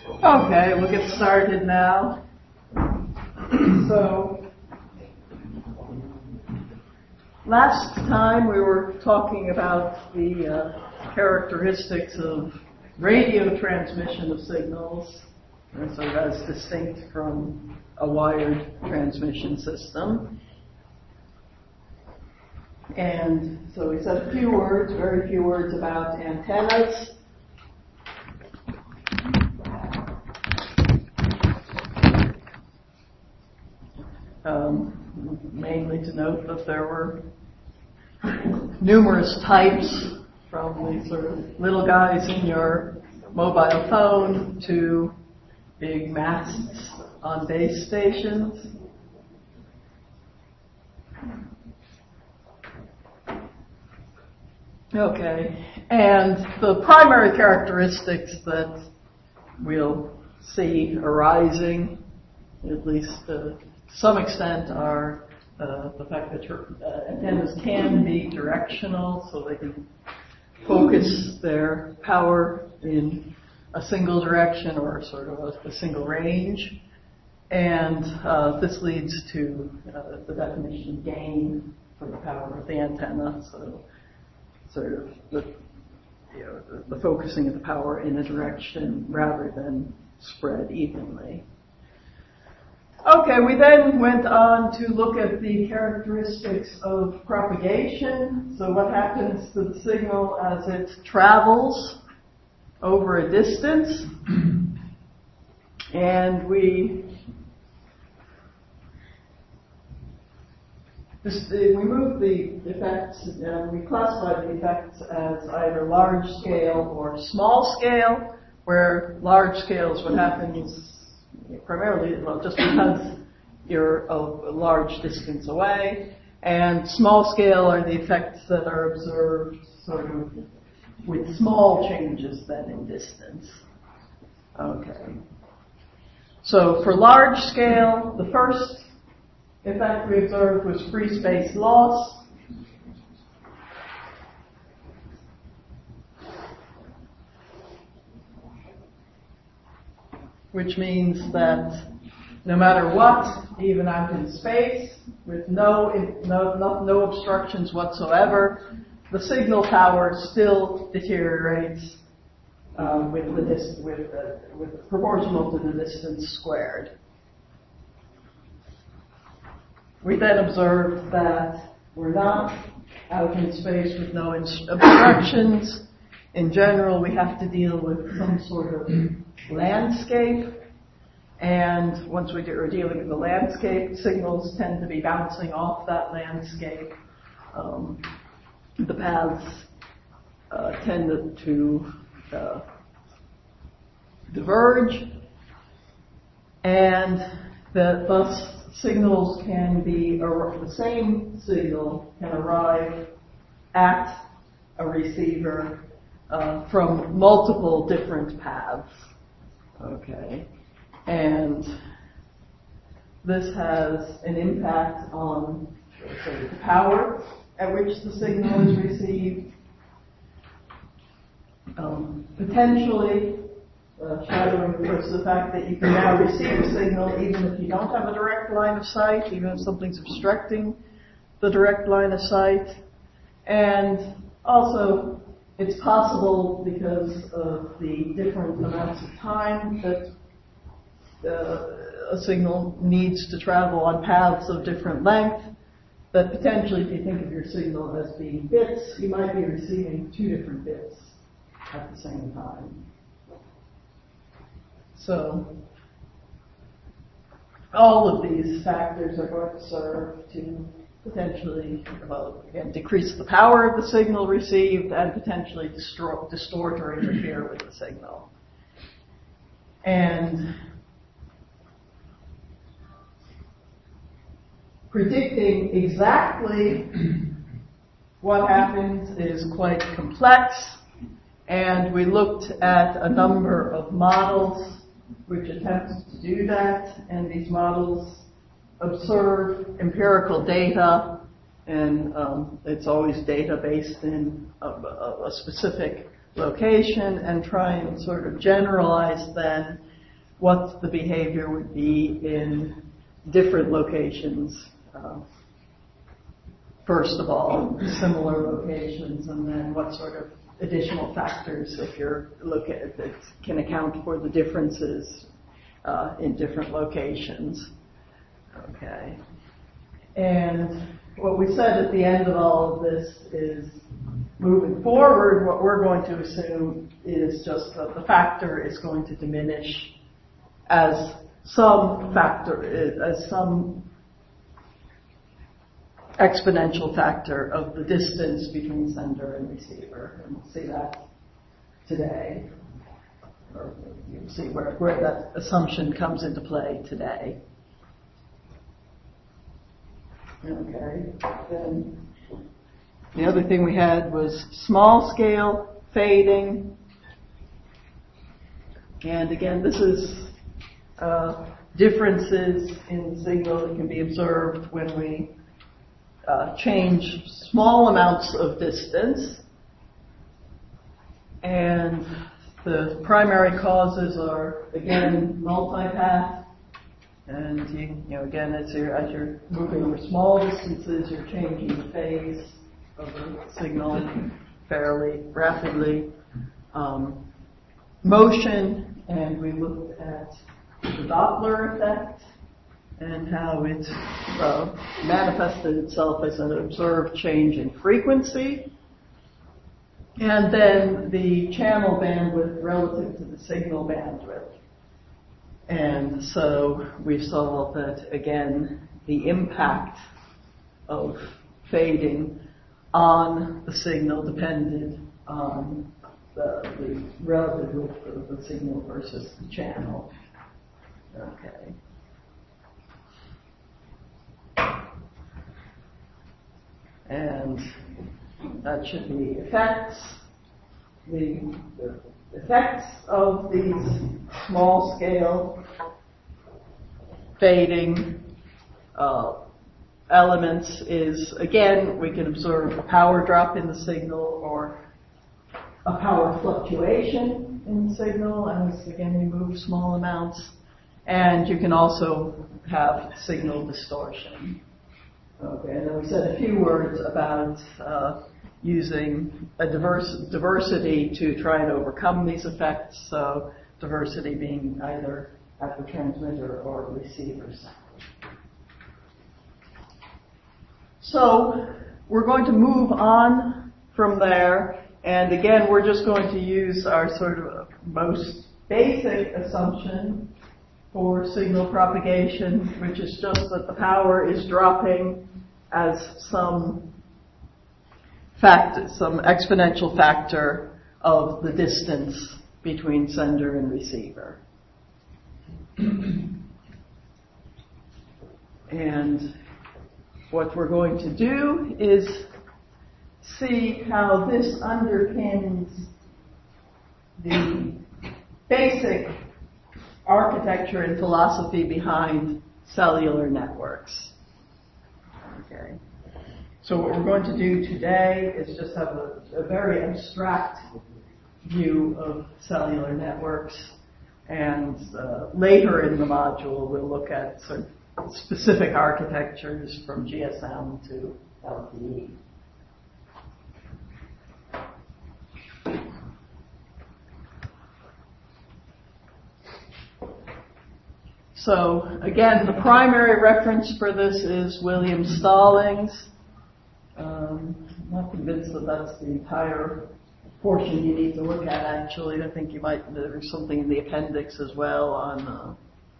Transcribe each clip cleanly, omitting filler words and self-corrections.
Okay, we'll get started now. So, last time we were talking about the characteristics of radio transmission of signals, sort of as distinct from a wired transmission system. And so we said a few words, very few words about antennas. Mainly to note that there were numerous types, from the sort of little guys in your mobile phone to big masts on base stations. Okay, and the primary characteristics that we'll see arising, at least to some extent, are the fact that your antennas can be directional, so they can focus their power in a single direction or sort of a single range. And this leads to the definition gain for the power of the antenna, so sort of the focusing of the power in a direction rather than spread evenly. Okay, we then went on to look at the characteristics of propagation. So what happens to the signal as it travels over a distance? And we moved the effects, we classified the effects as either large scale or small scale, where large scale is what happens primarily, well, just because you're a large distance away, and small scale are the effects that are observed sort of with small changes then in distance. Okay. So for large scale, the first effect we observed was free space loss. Which means that no matter what, even out in space, with no obstructions whatsoever, the signal power still deteriorates with proportional to the distance squared. We then observed that we're not out in space with no obstructions. In general, we have to deal with some sort of landscape, and once we are dealing with the landscape, signals tend to be bouncing off that landscape. The paths tend to diverge, and thus signals can be, or the same signal can arrive at a receiver from multiple different paths. Okay, and this has an impact on the power at which the signal is received. Potentially shadowing, of course, the fact that you can now receive a signal even if you don't have a direct line of sight, even if something's obstructing the direct line of sight. And also, it's possible, because of the different amounts of time that a signal needs to travel on paths of different length, that potentially, if you think of your signal as being bits, you might be receiving two different bits at the same time. So, all of these factors are going to serve to potentially, well, again, decrease the power of the signal received and potentially distort or interfere with the signal. And predicting exactly what happens is quite complex, and we looked at a number of models which attempt to do that, and these models observe empirical data, and it's always data based in a specific location, and try and sort of generalize then what the behavior would be in different locations. First of all, similar locations, and then what sort of additional factors, if you're looking at that, can account for the differences in different locations. Okay. And what we said at the end of all of this is, moving forward, what we're going to assume is just that the factor is going to diminish as some exponential factor of the distance between sender and receiver. And we'll see that today. Or you'll see where that assumption comes into play today. Okay. Then the other thing we had was small scale fading. And again, this is differences in signal that can be observed when we change small amounts of distance. And the primary causes are, again, multipath. And you know, again, as you're moving over small distances, you're changing the phase of the signal fairly rapidly. Motion, and we looked at the Doppler effect and how it manifested itself as an observed change in frequency. And then the channel bandwidth relative to the signal bandwidth. And so we saw that, again, the impact of fading on the signal depended on the relative width of the signal versus the channel. Okay. And that should be effects. The effects of these small scale fading elements is, again, we can observe a power drop in the signal or a power fluctuation in the signal as, again, we move small amounts. And you can also have signal distortion. Okay, and then we said a few words about using a diversity to try and overcome these effects. So diversity being either at the transmitter or receiver side. So we're going to move on from there. And again, we're just going to use our sort of most basic assumption for signal propagation, which is just that the power is dropping as some exponential factor of the distance between sender and receiver. And what we're going to do is see how this underpins the basic architecture and philosophy behind cellular networks. Okay. So what we're going to do today is just have a very abstract view of cellular networks, and later in the module we'll look at sort of specific architectures from GSM to LTE. So again, the primary reference for this is William Stallings. I'm not convinced that that's the entire portion you need to look at, actually. I think there's something in the appendix as well on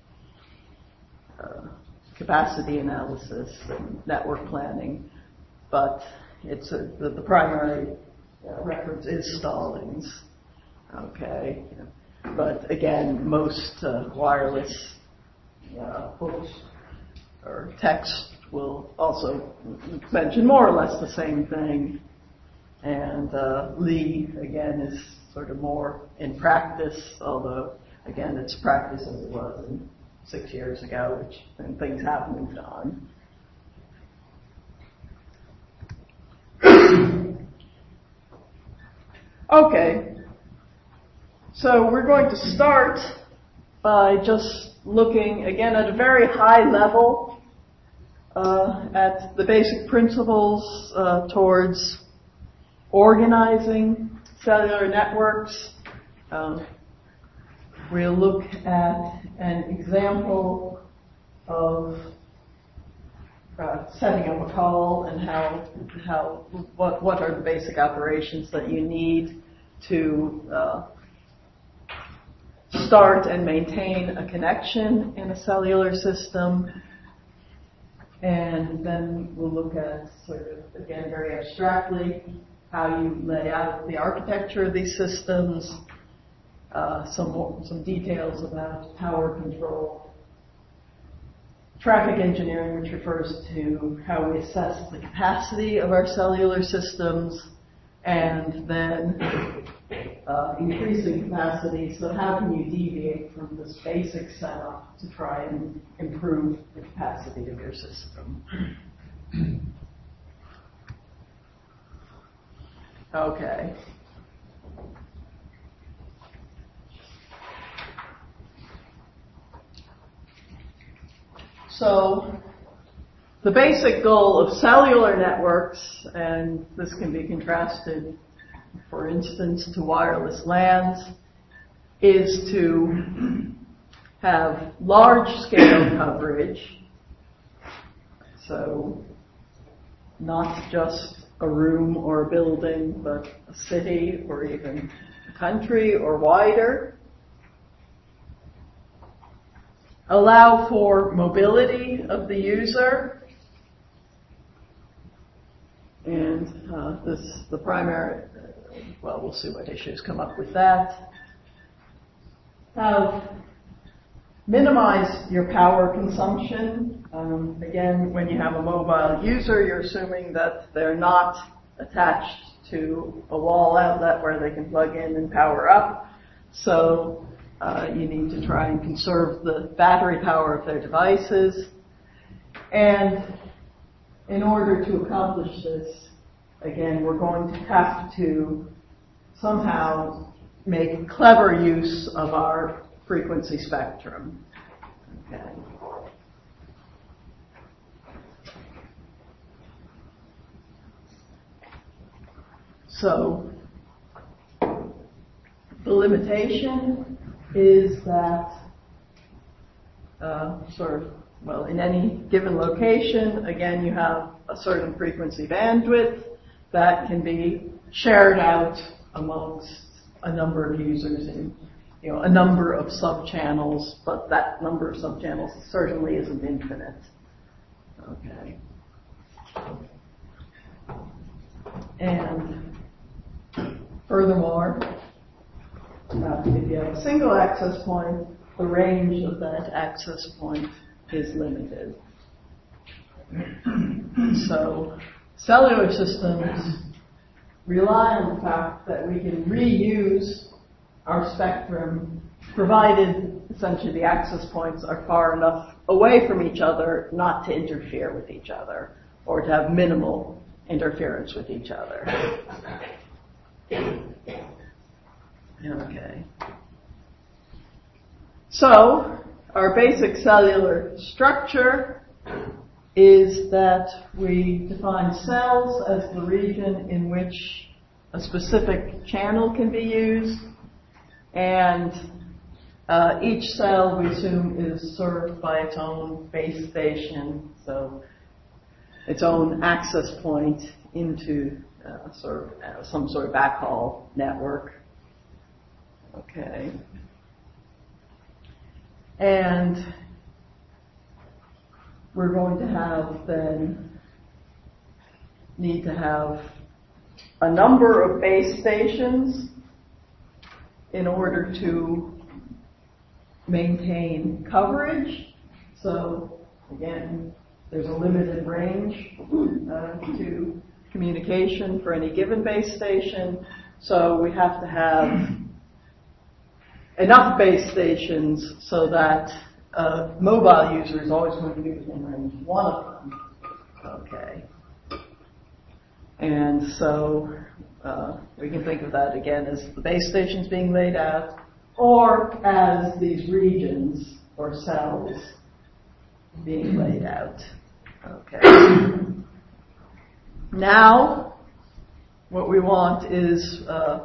capacity analysis and network planning. But it's the primary reference is Stallings. Okay. But again, most wireless books or text will also mention more or less the same thing. And Lee, again, is sort of more in practice, although, again, it's practice as it was 6 years ago, and things have moved on. Okay, so we're going to start by just looking, again, at a very high level at the basic principles towards organizing cellular networks. We'll look at an example of setting up a call and what are the basic operations that you need to start and maintain a connection in a cellular system. And then we'll look at sort of, again, very abstractly, how you lay out the architecture of these systems, some details about power control, traffic engineering, which refers to how we assess the capacity of our cellular systems, and then increasing capacity. So how can you deviate from this basic setup to try and improve the capacity of your system? Okay. So the basic goal of cellular networks, and this can be contrasted, for instance, to wireless LANs, is to have large-scale coverage. So not just a room or a building, but a city or even a country or wider. Allow for mobility of the user. And the primary, well, we'll see what issues come up with that. Minimize your power consumption. Again, when you have a mobile user, you're assuming that they're not attached to a wall outlet where they can plug in and power up. So you need to try and conserve the battery power of their devices. And in order to accomplish this, again, we're going to have to somehow make clever use of our frequency spectrum. Okay. So the limitation is that in any given location, again, you have a certain frequency bandwidth that can be shared out amongst a number of users in a number of subchannels, but that number of subchannels certainly isn't infinite. Okay. And furthermore, if you have a single access point, the range of that access point is limited. So cellular systems rely on the fact that we can reuse our spectrum, provided essentially the access points are far enough away from each other not to interfere with each other, or to have minimal interference with each other. Okay. So, our basic cellular structure is that we define cells as the region in which a specific channel can be used, and each cell, we assume, is served by its own base station, so its own access point into some sort of backhaul network. Okay. And we're going to need to have a number of base stations in order to maintain coverage. So again, there's a limited range to communication for any given base station. So we have to have enough base stations so that a mobile user is always going to be within range of one of them. Okay. And so we can think of that again as the base stations being laid out, or as these regions or cells being laid out. Okay. Now, what we want is,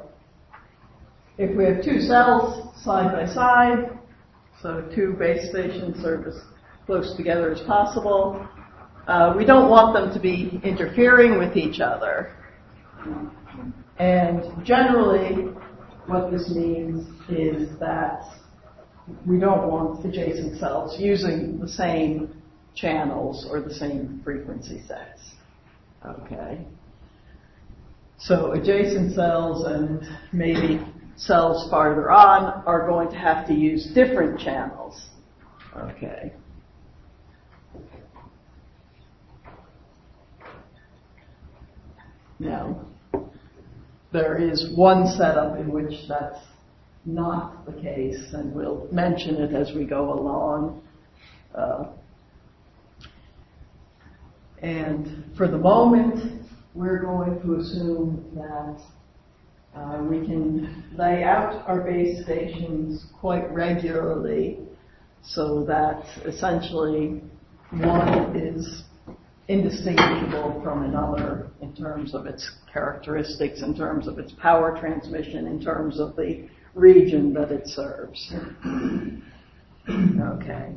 if we have two cells side by side, so two base stations are as close together as possible, we don't want them to be interfering with each other. And generally, what this means is that we don't want adjacent cells using the same channels or the same frequency sets. Okay. So adjacent cells and maybe cells farther on are going to have to use different channels. Okay. Now, there is one setup in which that's not the case, and we'll mention it as we go along. And for the moment, we're going to assume that we can lay out our base stations quite regularly so that essentially one is indistinguishable from another in terms of its characteristics, in terms of its power transmission, in terms of the region that it serves. Okay.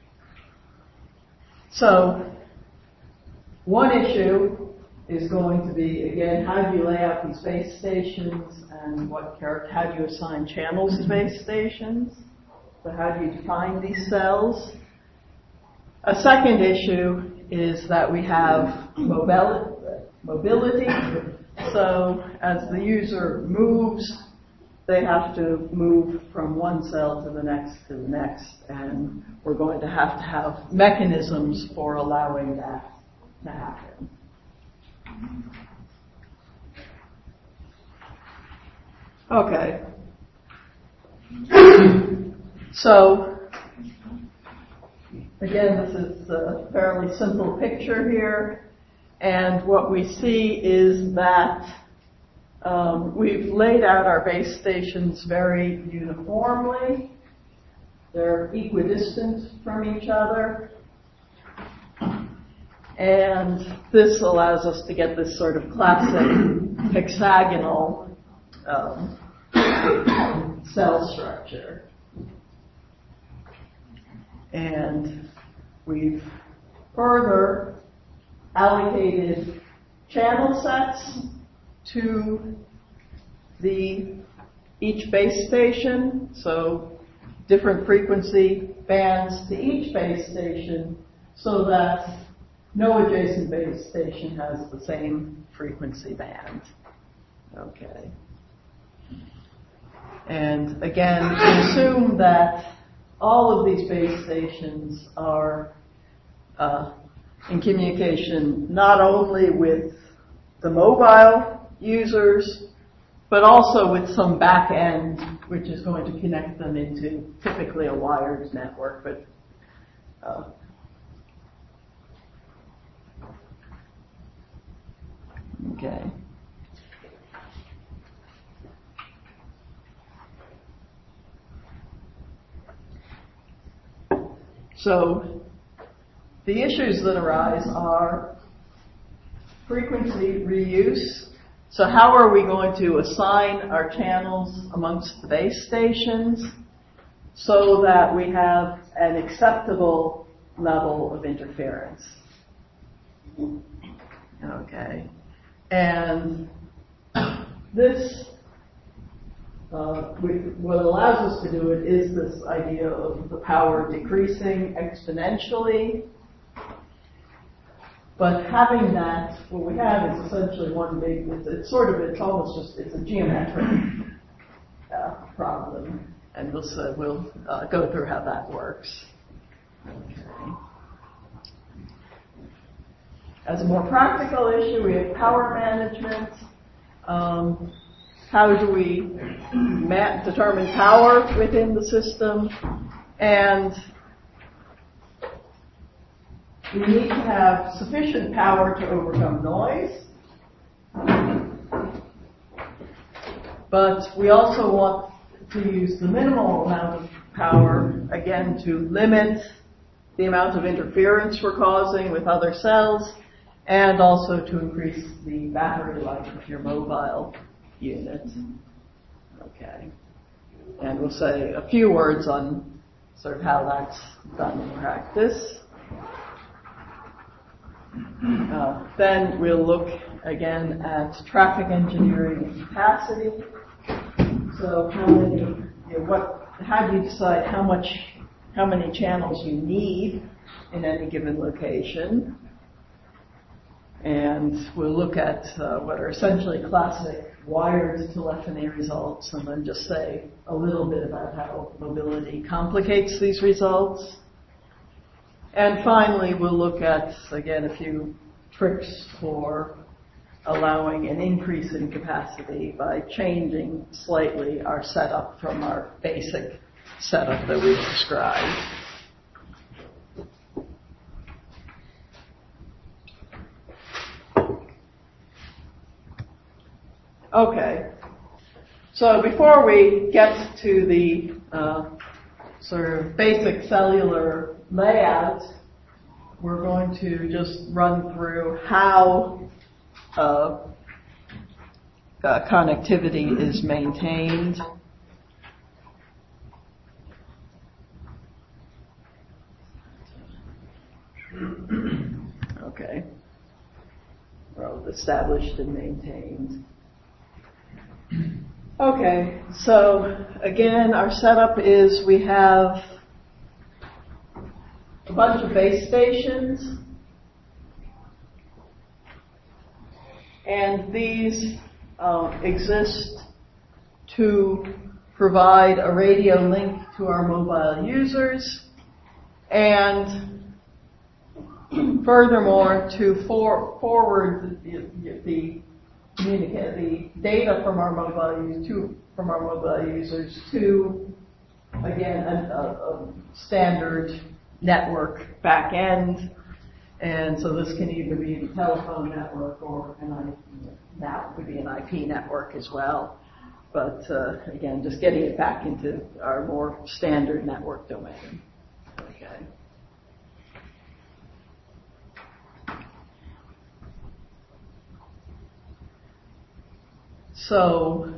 So, one issue is going to be, again, how do you lay out these base stations and how do you assign channels to base stations? So how do you define these cells? A second issue is that we have mobility. So as the user moves, they have to move from one cell to the next, and we're going to have mechanisms for allowing that to happen. Okay. So, again, this is a fairly simple picture here, and what we see is that we've laid out our base stations very uniformly. They're equidistant from each other, and this allows us to get this sort of classic hexagonal cell structure. And we've further allocated channel sets to each base station, so different frequency bands to each base station, so that no adjacent base station has the same frequency band. Okay. And again, we assume that all of these base stations are in communication not only with the mobile users, but also with some back end, which is going to connect them into typically a wired network. But okay. So the issues that arise are frequency reuse. So how are we going to assign our channels amongst the base stations so that we have an acceptable level of interference? Okay. And this, what allows us to do it is this idea of the power decreasing exponentially. But having that, what we have is essentially one big, it's a geometric problem. And we'll go through how that works. Okay. As a more practical issue, we have power management. How do we determine power within the system? And we need to have sufficient power to overcome noise. But we also want to use the minimal amount of power, again, to limit the amount of interference we're causing with other cells, and also to increase the battery life of your mobile unit. Okay. And we'll say a few words on sort of how that's done in practice. Then we'll look again at traffic engineering and capacity. So how do you decide how many channels you need in any given location? And we'll look at what are essentially classic wired telephony results, and then just say a little bit about how mobility complicates these results. And finally, we'll look at, again, a few tricks for allowing an increase in capacity by changing slightly our setup from our basic setup that we described. Okay, so before we get to the sort of basic cellular layout, we're going to just run through how connectivity is maintained. Okay, well, established and maintained. Okay, so again, our setup is we have a bunch of base stations, and these exist to provide a radio link to our mobile users, and furthermore to forward the data from our mobile users to, again, a standard network back end. And so this can either be a telephone network or now it could be an IP network as well. But again, just getting it back into our more standard network domain. Okay. So,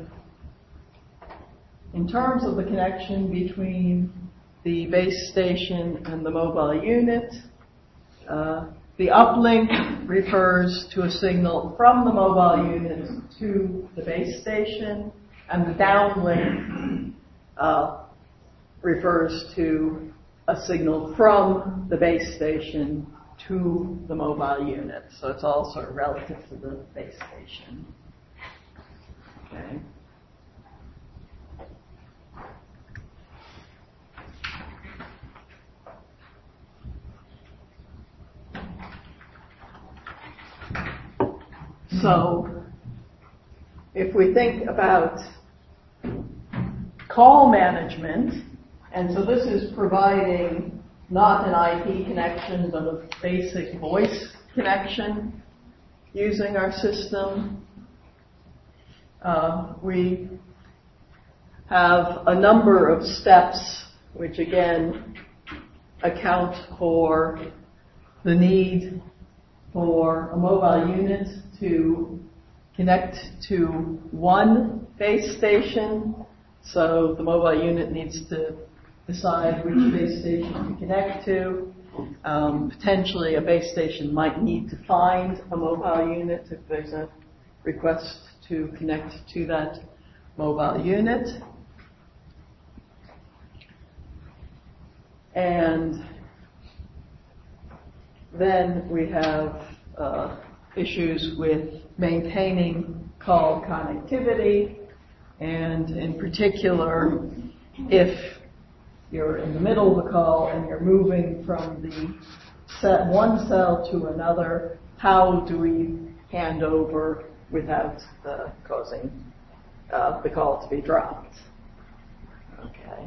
in terms of the connection between the base station and the mobile unit, the uplink refers to a signal from the mobile unit to the base station, and the downlink refers to a signal from the base station to the mobile unit. So it's all sort of relative to the base station. Okay. So, if we think about call management, and so this is providing not an IP connection, but a basic voice connection using our system. We have a number of steps which again account for the need for a mobile unit to connect to one base station. So the mobile unit needs to decide which base station to connect to. Potentially a base station might need to find a mobile unit if there's a request to connect to that mobile unit. And then we have issues with maintaining call connectivity, and in particular, if you're in the middle of the call and you're moving from the one cell to another, how do we hand over without causing the call to be dropped? Okay.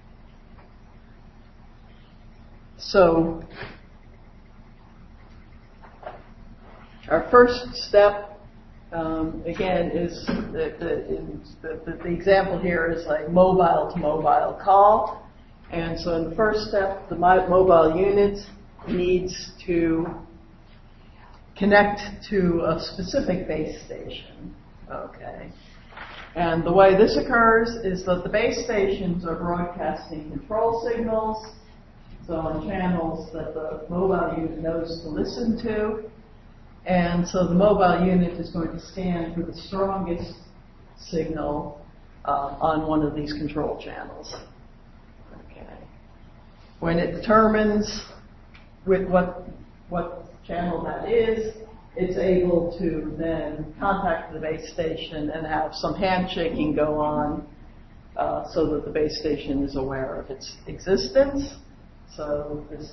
So our first step again, is the example here is like mobile to mobile call. And so in the first step, the mobile unit needs to connect to a specific base station. Okay. And the way this occurs is that the base stations are broadcasting control signals, so on channels that the mobile unit knows to listen to. And so the mobile unit is going to scan for the strongest signal on one of these control channels. Okay. When it determines with what channel that is, it's able to then contact the base station and have some handshaking go on so that the base station is aware of its existence. So this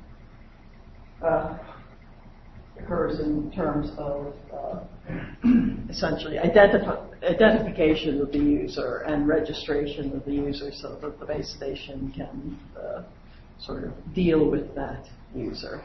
occurs in terms of essentially identification of the user and registration of the user so that the base station can sort of deal with that user.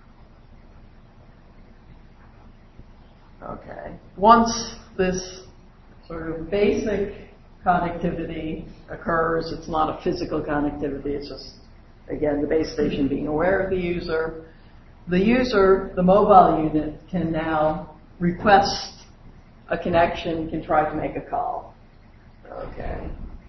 Okay. Once this sort of basic connectivity occurs, it's not a physical connectivity, it's just, again, the base station being aware of the user. The user, the mobile unit, can now request a connection, can try to make a call. Okay.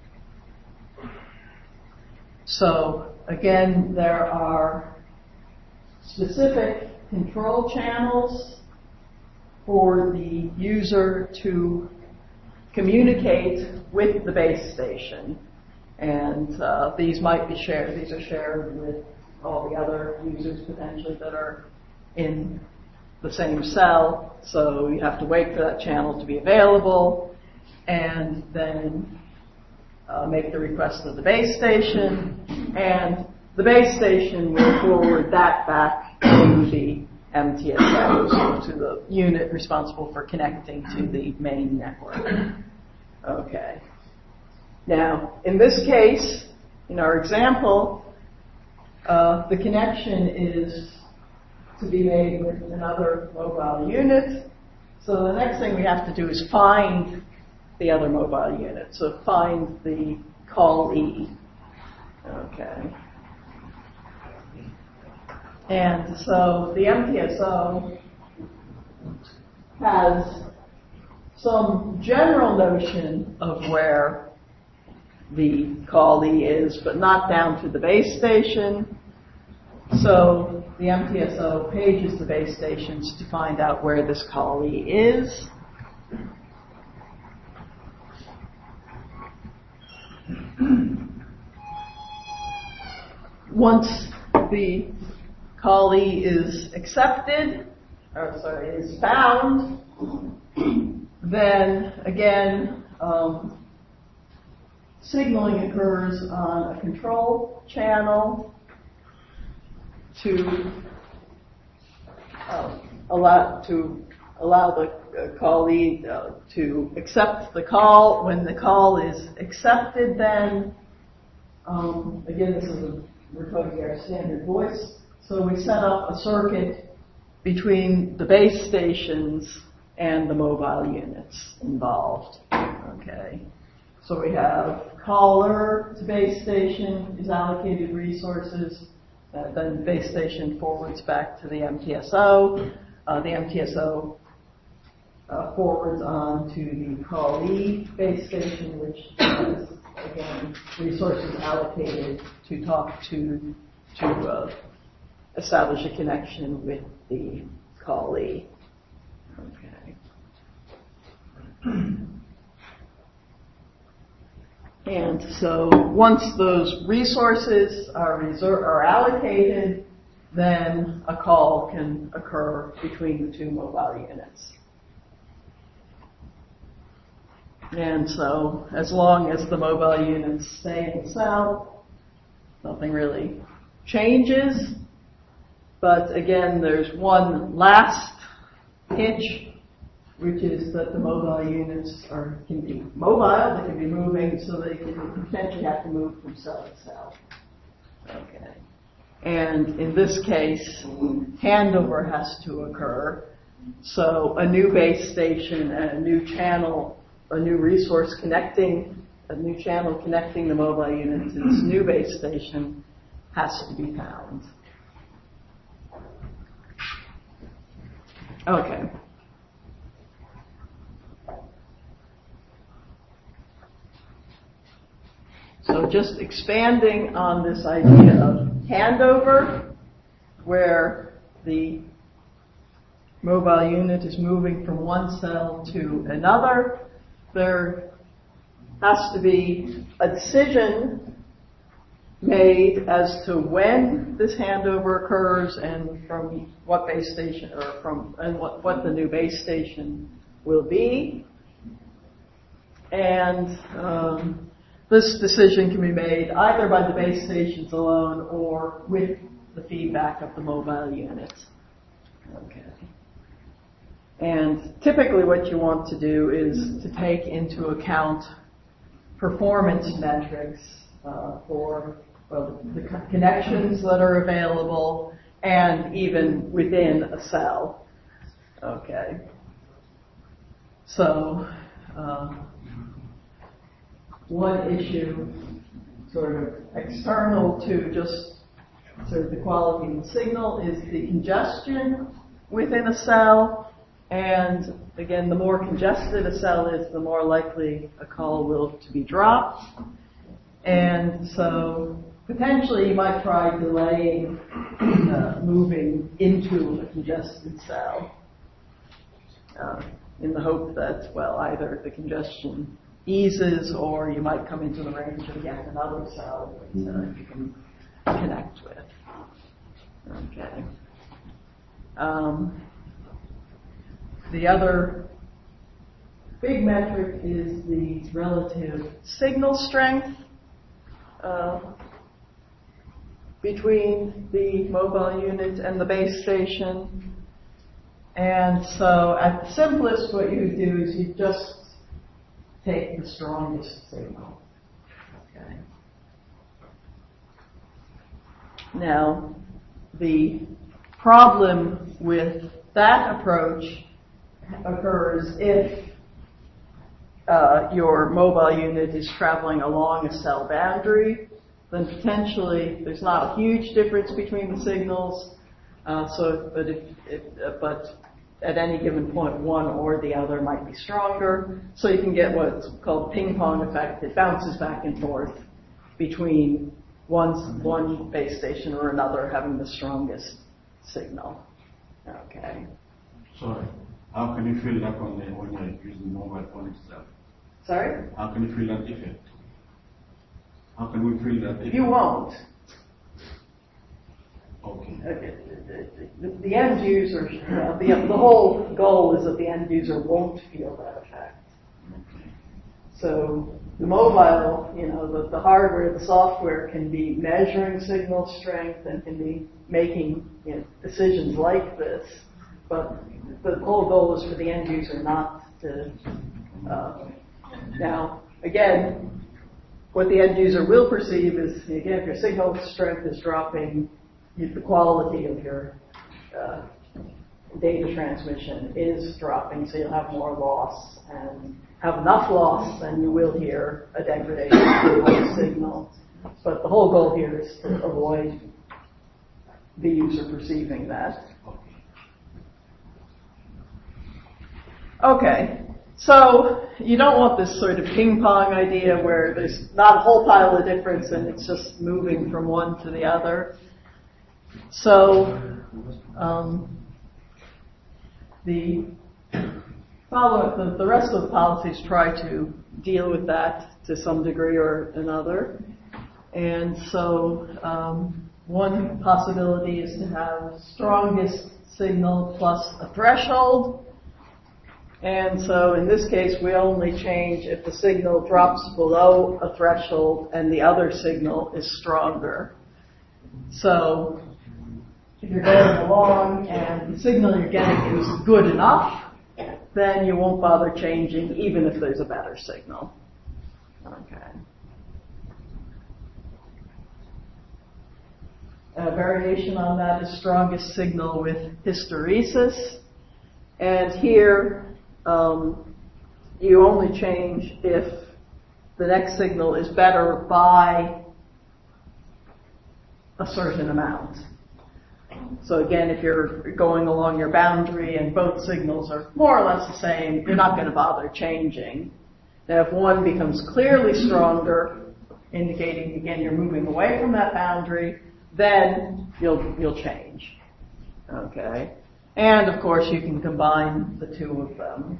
So, again, there are specific control channels for the user to communicate with the base station. And these might be shared. These are shared with all the other users potentially that are in the same cell. So you have to wait for that channel to be available and then make the request to the base station. And the base station will forward that back to the MTSO, to the unit responsible for connecting to the main network. Okay. Now, in this case, in our example, the connection is to be made with another mobile unit. So the next thing we have to do is find the other mobile unit. So find the callee. Okay. And so the MTSO has some general notion of where the callee is, but not down to the base station. So the MTSO pages the base stations to find out where this callee is. Once the callee is is found, then again, signaling occurs on a control channel to allow the callee to accept the call. When the call is accepted, then again, we're talking our standard voice. So we set up a circuit between the base stations and the mobile units involved. Okay. So we have caller to base station is allocated resources. Then base station forwards back to the MTSO. The MTSO forwards on to the callee base station, which has, again, resources allocated to talk to establish a connection with the callee. Okay. And so once those resources are allocated, then a call can occur between the two mobile units. And so as long as the mobile units stay in the cell, nothing really changes. But again, there's one last hitch, which is that the mobile units can be mobile, they can be moving, so they can potentially have to move from cell to cell. Okay. And in this case, handover has to occur. So a new base station and a new channel, a new resource connecting, a new channel connecting the mobile unit to this new base station has to be found. Okay. So just expanding on this idea of handover, where the mobile unit is moving from one cell to another, there has to be a decision made as to when this handover occurs and from what base station, or from, and what the new base station will be. And this decision can be made either by the base stations alone or with the feedback of the mobile unit. Okay. And typically what you want to do is to take into account performance metrics for the connections that are available and even within a cell. Okay. So one issue sort of external to just sort of the quality of the signal is the congestion within a cell. And again, the more congested a cell is, the more likely a call will to be dropped. And so potentially you might try delaying moving into a congested cell in the hope that, well, either the congestion eases or you might come into the range of yet another cell that you can connect with. Okay. The other big metric is the relative signal strength between the mobile unit and the base station. And so at the simplest, what you would do is you just take the strongest signal. Okay. Now, the problem with that approach occurs if your mobile unit is traveling along a cell boundary. Then potentially there's not a huge difference between the signals. But at any given point, one or the other might be stronger. So you can get what's called ping pong effect. It bounces back and forth between one base station or another having the strongest signal. Okay. Sorry. How can you feel that when you're using mobile phone itself? Sorry? How can you feel that effect? How can we feel that effect? You won't. Okay. The end user, the whole goal is that the end user won't feel that effect. Okay. So the mobile, the hardware, the software can be measuring signal strength and can be making decisions like this, but the whole goal is for the end user not to. Now, again, what the end user will perceive is, again, if your signal strength is dropping, the quality of your data transmission is dropping, so you'll have more loss and have enough loss, then you will hear a degradation of the signal. But the whole goal here is to avoid the user perceiving that. Okay, so you don't want this sort of ping pong idea where there's not a whole pile of difference and it's just moving from one to the other. So the rest of the policies try to deal with that to some degree or another. And so one possibility is to have strongest signal plus a threshold. And so in this case, we only change if the signal drops below a threshold and the other signal is stronger. So if you're going along and the signal you're getting is good enough, then you won't bother changing even if there's a better signal. Okay. A variation on that is strongest signal with hysteresis. And here, you only change if the next signal is better by a certain amount. So again, if you're going along your boundary and both signals are more or less the same, you're not going to bother changing. Now if one becomes clearly stronger, indicating again you're moving away from that boundary, then you'll change. Okay? And of course you can combine the two of them.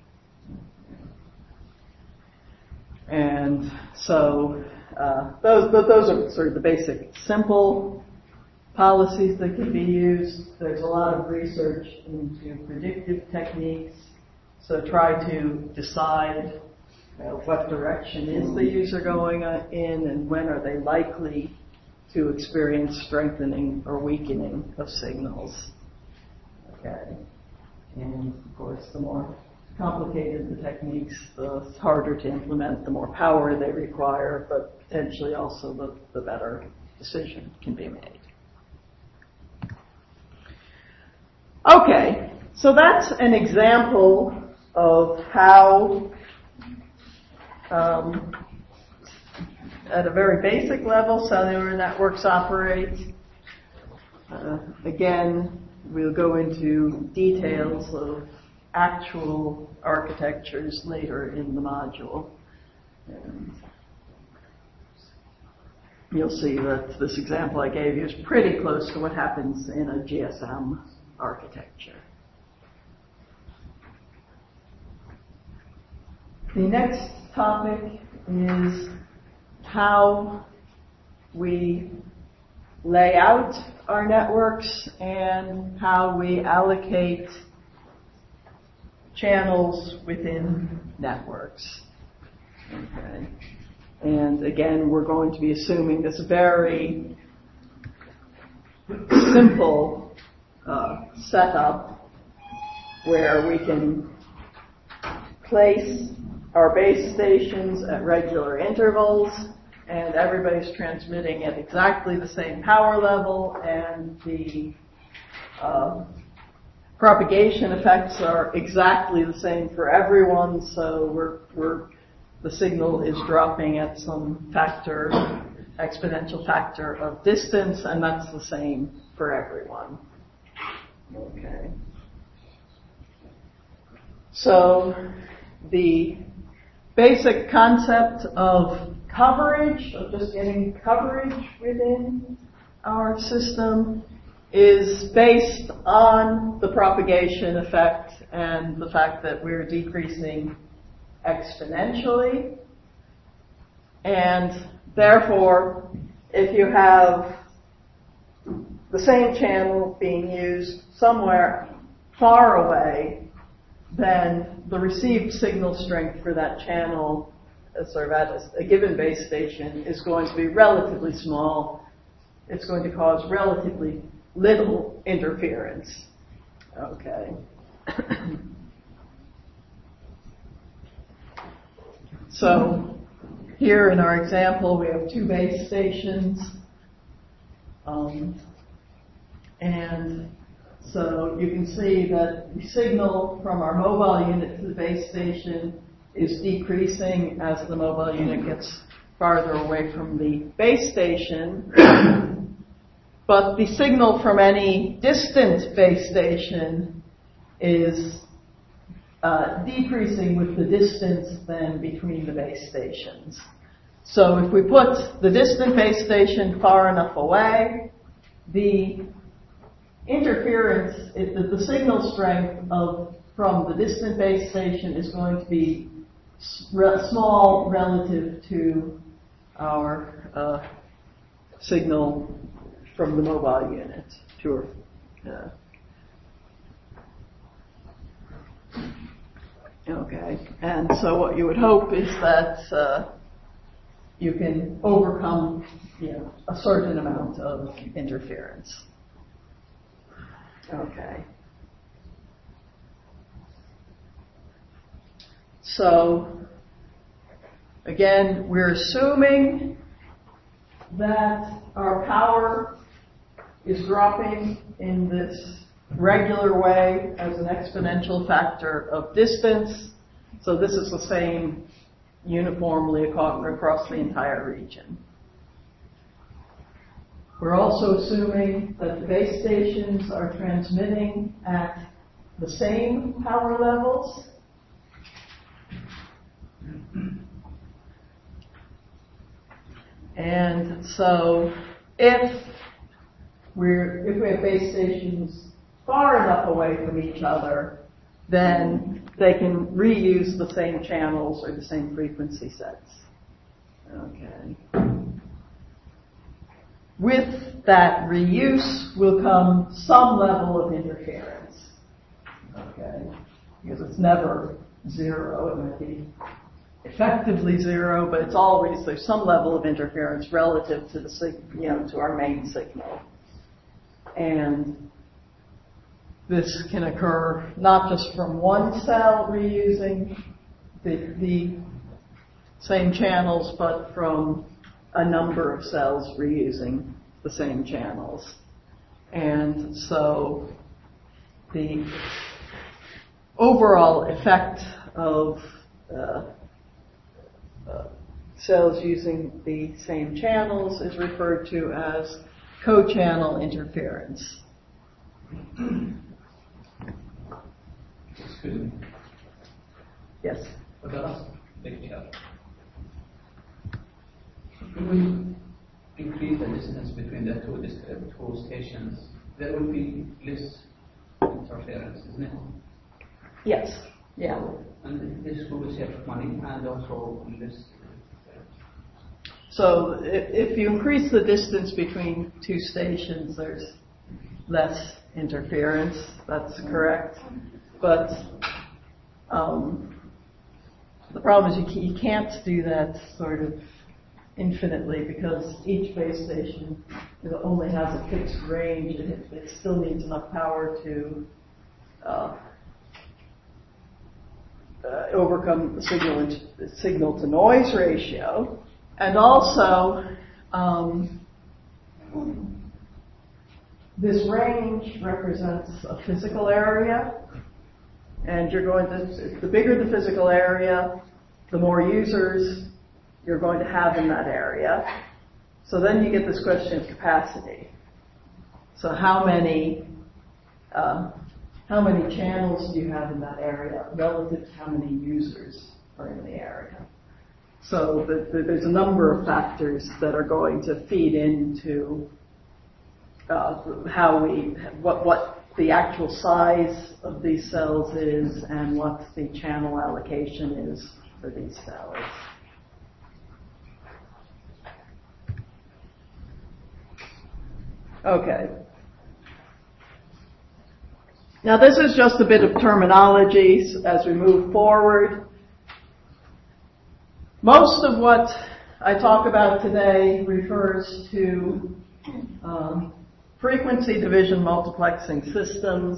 And so those are sort of the basic simple policies that can be used. There's a lot of research into predictive techniques. So try to decide what direction is the user going in and when are they likely to experience strengthening or weakening of signals. Okay. And of course, the more complicated the techniques, the harder to implement, the more power they require, but potentially also the better decision can be made. Okay, so that's an example of how, at a very basic level, cellular networks operate. Again, we'll go into details of actual architectures later in the module. And you'll see that this example I gave you is pretty close to what happens in a GSM architecture. The next topic is how we lay out our networks and how we allocate channels within networks. Okay. And again, we're going to be assuming this very simple setup where we can place our base stations at regular intervals and everybody's transmitting at exactly the same power level and the propagation effects are exactly the same for everyone, so the signal is dropping at some factor, exponential factor of distance, and that's the same for everyone. Okay. So the basic concept of coverage, of just getting coverage within our system, is based on the propagation effect and the fact that we're decreasing exponentially. And therefore, if you have the same channel being used somewhere far away, then the received signal strength for that channel, sort of at a given base station, is going to be relatively small. It's going to cause relatively little interference. Okay. So here in our example, we have two base stations. And so you can see that the signal from our mobile unit to the base station is decreasing as the mobile unit gets farther away from the base station. But the signal from any distant base station is decreasing with the distance then between the base stations. So if we put the distant base station far enough away, the interference, the signal strength from the distant base station is going to be small relative to our signal from the mobile unit. Okay, and so what you would hope is that you can overcome a certain amount of interference. Okay. So, again, we're assuming that our power is dropping in this regular way as an exponential factor of distance. So this is the same uniformly across the entire region. We're also assuming that the base stations are transmitting at the same power levels. And so if we have base stations far enough away from each other, then they can reuse the same channels or the same frequency sets. Okay. With that reuse will come some level of interference. Okay. Because it's never zero. It might be effectively zero, but it's always, there's some level of interference relative to to our main signal. And this can occur not just from one cell reusing the same channels, but from a number of cells reusing the same channels. And so the overall effect of cells using the same channels is referred to as co-channel interference. Excuse me. Yes? For the last lecture, if we increase the distance between the two stations, there will be less interference, isn't it? Yes. Yeah. And this will save money and also less. So if you increase the distance between two stations, there's less interference. That's correct. But the problem is you can't do that sort of infinitely, because each base station only has a fixed range, and it still needs enough power to overcome the signal to noise ratio. And also, this range represents a physical area, and the bigger the physical area, the more users you're going to have in that area. So then you get this question of capacity. So how many channels do you have in that area relative to how many users are in the area? So there's a number of factors that are going to feed into what the actual size of these cells is and what the channel allocation is for these cells. Okay. Now this is just a bit of terminology as we move forward. Most of what I talk about today refers to frequency division multiplexing systems.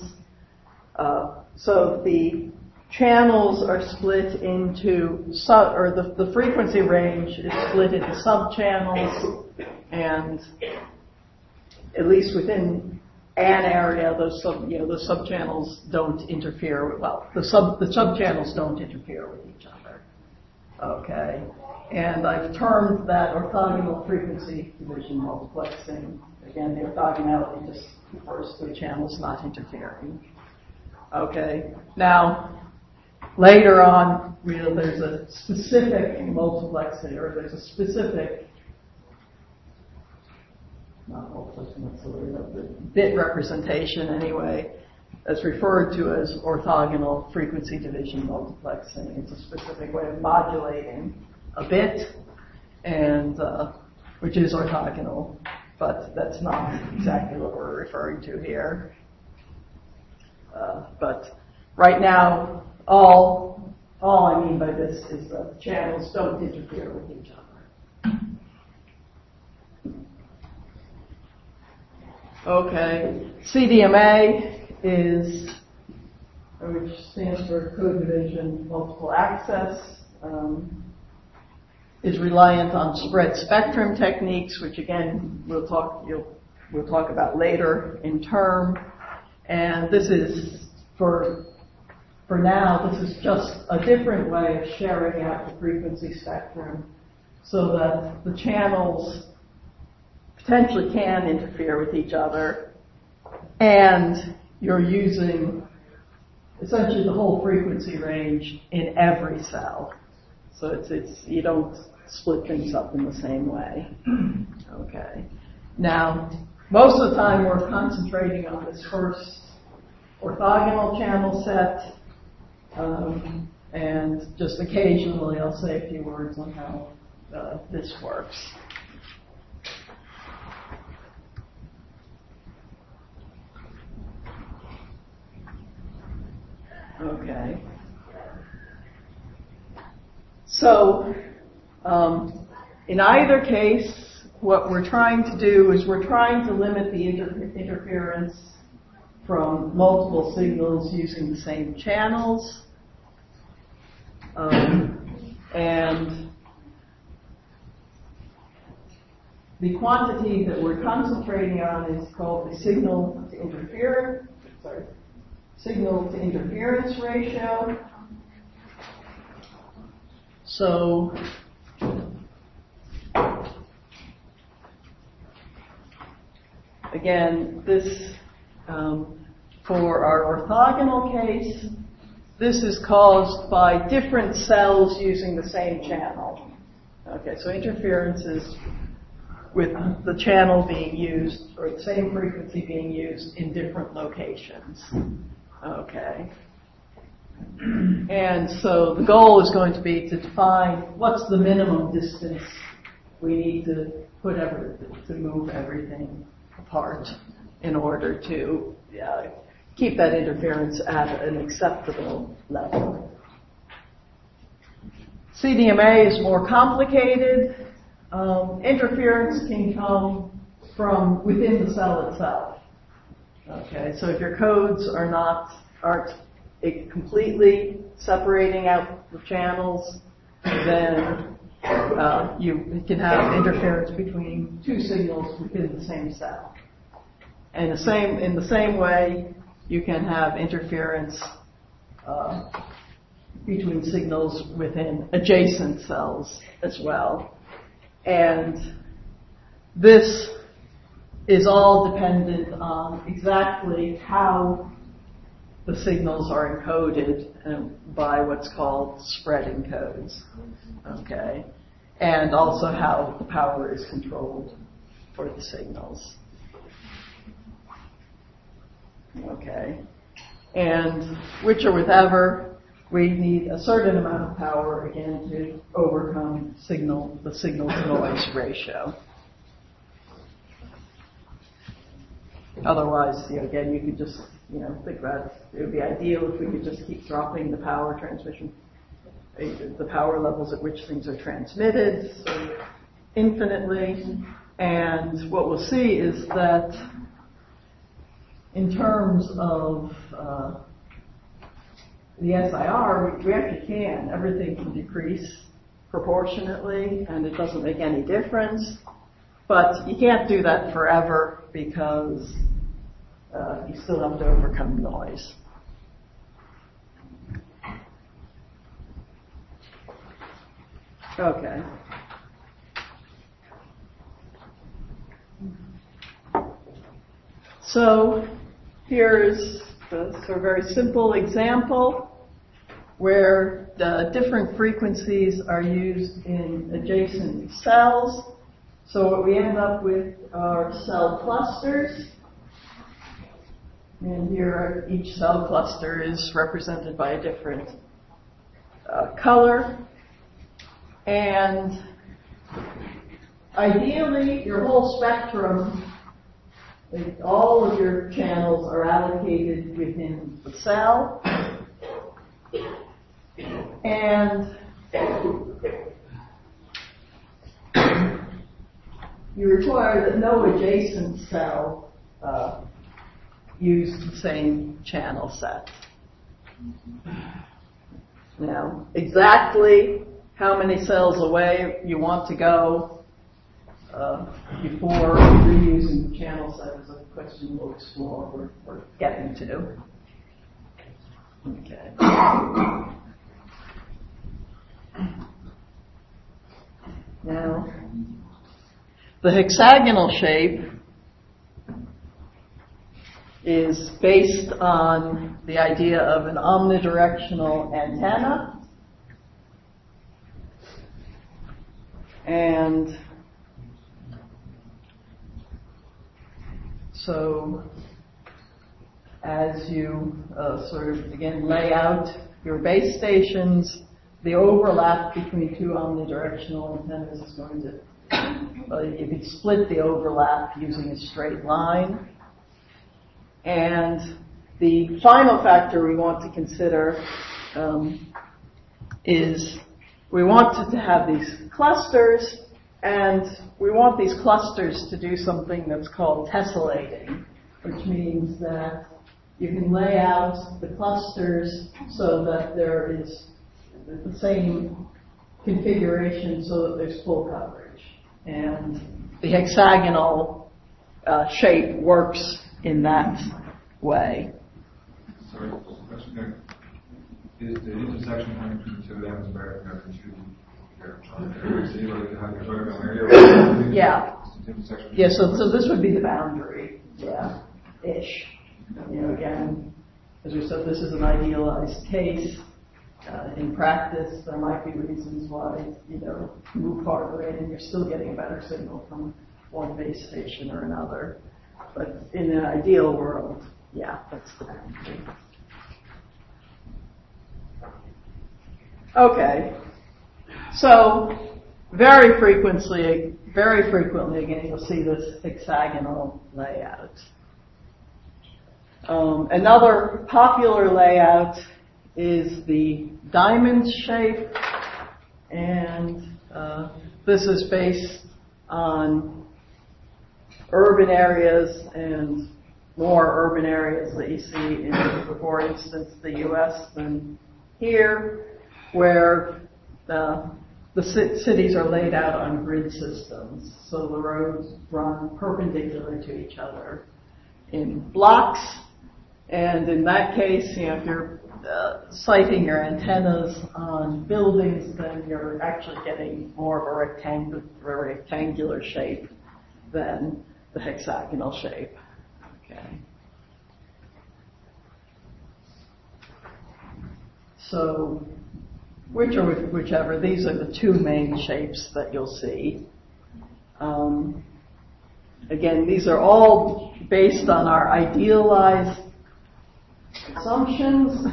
So the channels are split into the frequency range is split into sub-channels, and at least within an area, the sub-channels don't interfere. The sub-channels don't interfere with each other. Okay, and I've termed that orthogonal frequency division multiplexing. Again, the orthogonality just refers to the channels not interfering. Okay, now later on, there's a specific multiplexing, or there's a specific bit representation anyway, that's referred to as orthogonal frequency division multiplexing. It's a specific way of modulating a bit, and which is orthogonal, but that's not exactly what we're referring to here. But right now, all I mean by this is that the channels don't interfere with each other. Okay, CDMA which stands for Code Division Multiple Access, is reliant on spread spectrum techniques, which again we'll talk about later in term. And this is, for now, this is just a different way of sharing out the frequency spectrum so that the channels potentially can interfere with each other, and you're using essentially the whole frequency range in every cell. So it's you don't split things up in the same way. Okay. Now, most of the time we're concentrating on this first orthogonal channel set, and just occasionally I'll say a few words on how this works. Okay. So, in either case, what we're trying to do is we're trying to limit the interference from multiple signals using the same channels. And the quantity that we're concentrating on is called the signal to interference ratio. So again, this for our orthogonal case, this is caused by different cells using the same channel. Okay, so interference is with the channel being used, or the same frequency being used in different locations. Okay. And so the goal is going to be to define what's the minimum distance we need to move everything apart in order to keep that interference at an acceptable level. CDMA is more complicated. Interference can come from within the cell itself. Okay, so if your codes aren't completely separating out the channels, then you can have interference between two signals within the same cell. And in the same way, you can have interference between signals within adjacent cells as well. And this is all dependent on exactly how the signals are encoded by what's called spreading codes. Okay. And also how the power is controlled for the signals. Okay. And which or whatever, we need a certain amount of power, again, to overcome the signal-to-noise ratio. Otherwise, again, you could just, think about it would be ideal if we could just keep dropping the power transmission, the power levels at which things are transmitted infinitely. And what we'll see is that in terms of the SIR, we actually can. Everything can decrease proportionately, and it doesn't make any difference. But you can't do that forever because you still have to overcome noise. Okay. So here's a very simple example where the different frequencies are used in adjacent cells. So what we end up with are cell clusters. And here each cell cluster is represented by a different color. And ideally, your whole spectrum, all of your channels are allocated within the cell. And you require that no adjacent cell use the same channel set. Now, exactly how many cells away you want to go before reusing the channel set is a question we'll explore, we're getting to. Okay. Now, the hexagonal shape is based on the idea of an omnidirectional antenna. And so as you sort of, again, lay out your base stations, the overlap between two omnidirectional antennas is going to, you could split the overlap using a straight line. And the final factor we want to consider is we want to have these clusters, and we want these clusters to do something that's called tessellating, which means that you can lay out the clusters so that there is the same configuration so that there's full coverage. And the hexagonal shape works in that way. Sorry, question there. Is the intersection point between the two ends where the two see where you have your program area? Yeah. Yeah, so this would be the boundary. Yeah. Ish. You know, again, as we said, this is an idealized case. In practice, there might be reasons why, you know, you move farther in and you're still getting a better signal from one base station or another. But in an ideal world, yeah, that's the boundary. Okay. So, very frequently, again, you'll see this hexagonal layout. Another popular layout is the diamond shape, and this is based on urban areas and more urban areas that you see in, for instance, the U.S. than here, where the cities are laid out on grid systems. So the roads run perpendicular to each other in blocks. And in that case, you know, if you're siting your antennas on buildings, then you're actually getting more of a rectangular shape than the hexagonal shape. Okay. So, whichever, these are the two main shapes that you'll see. Again, these are all based on our idealized assumptions.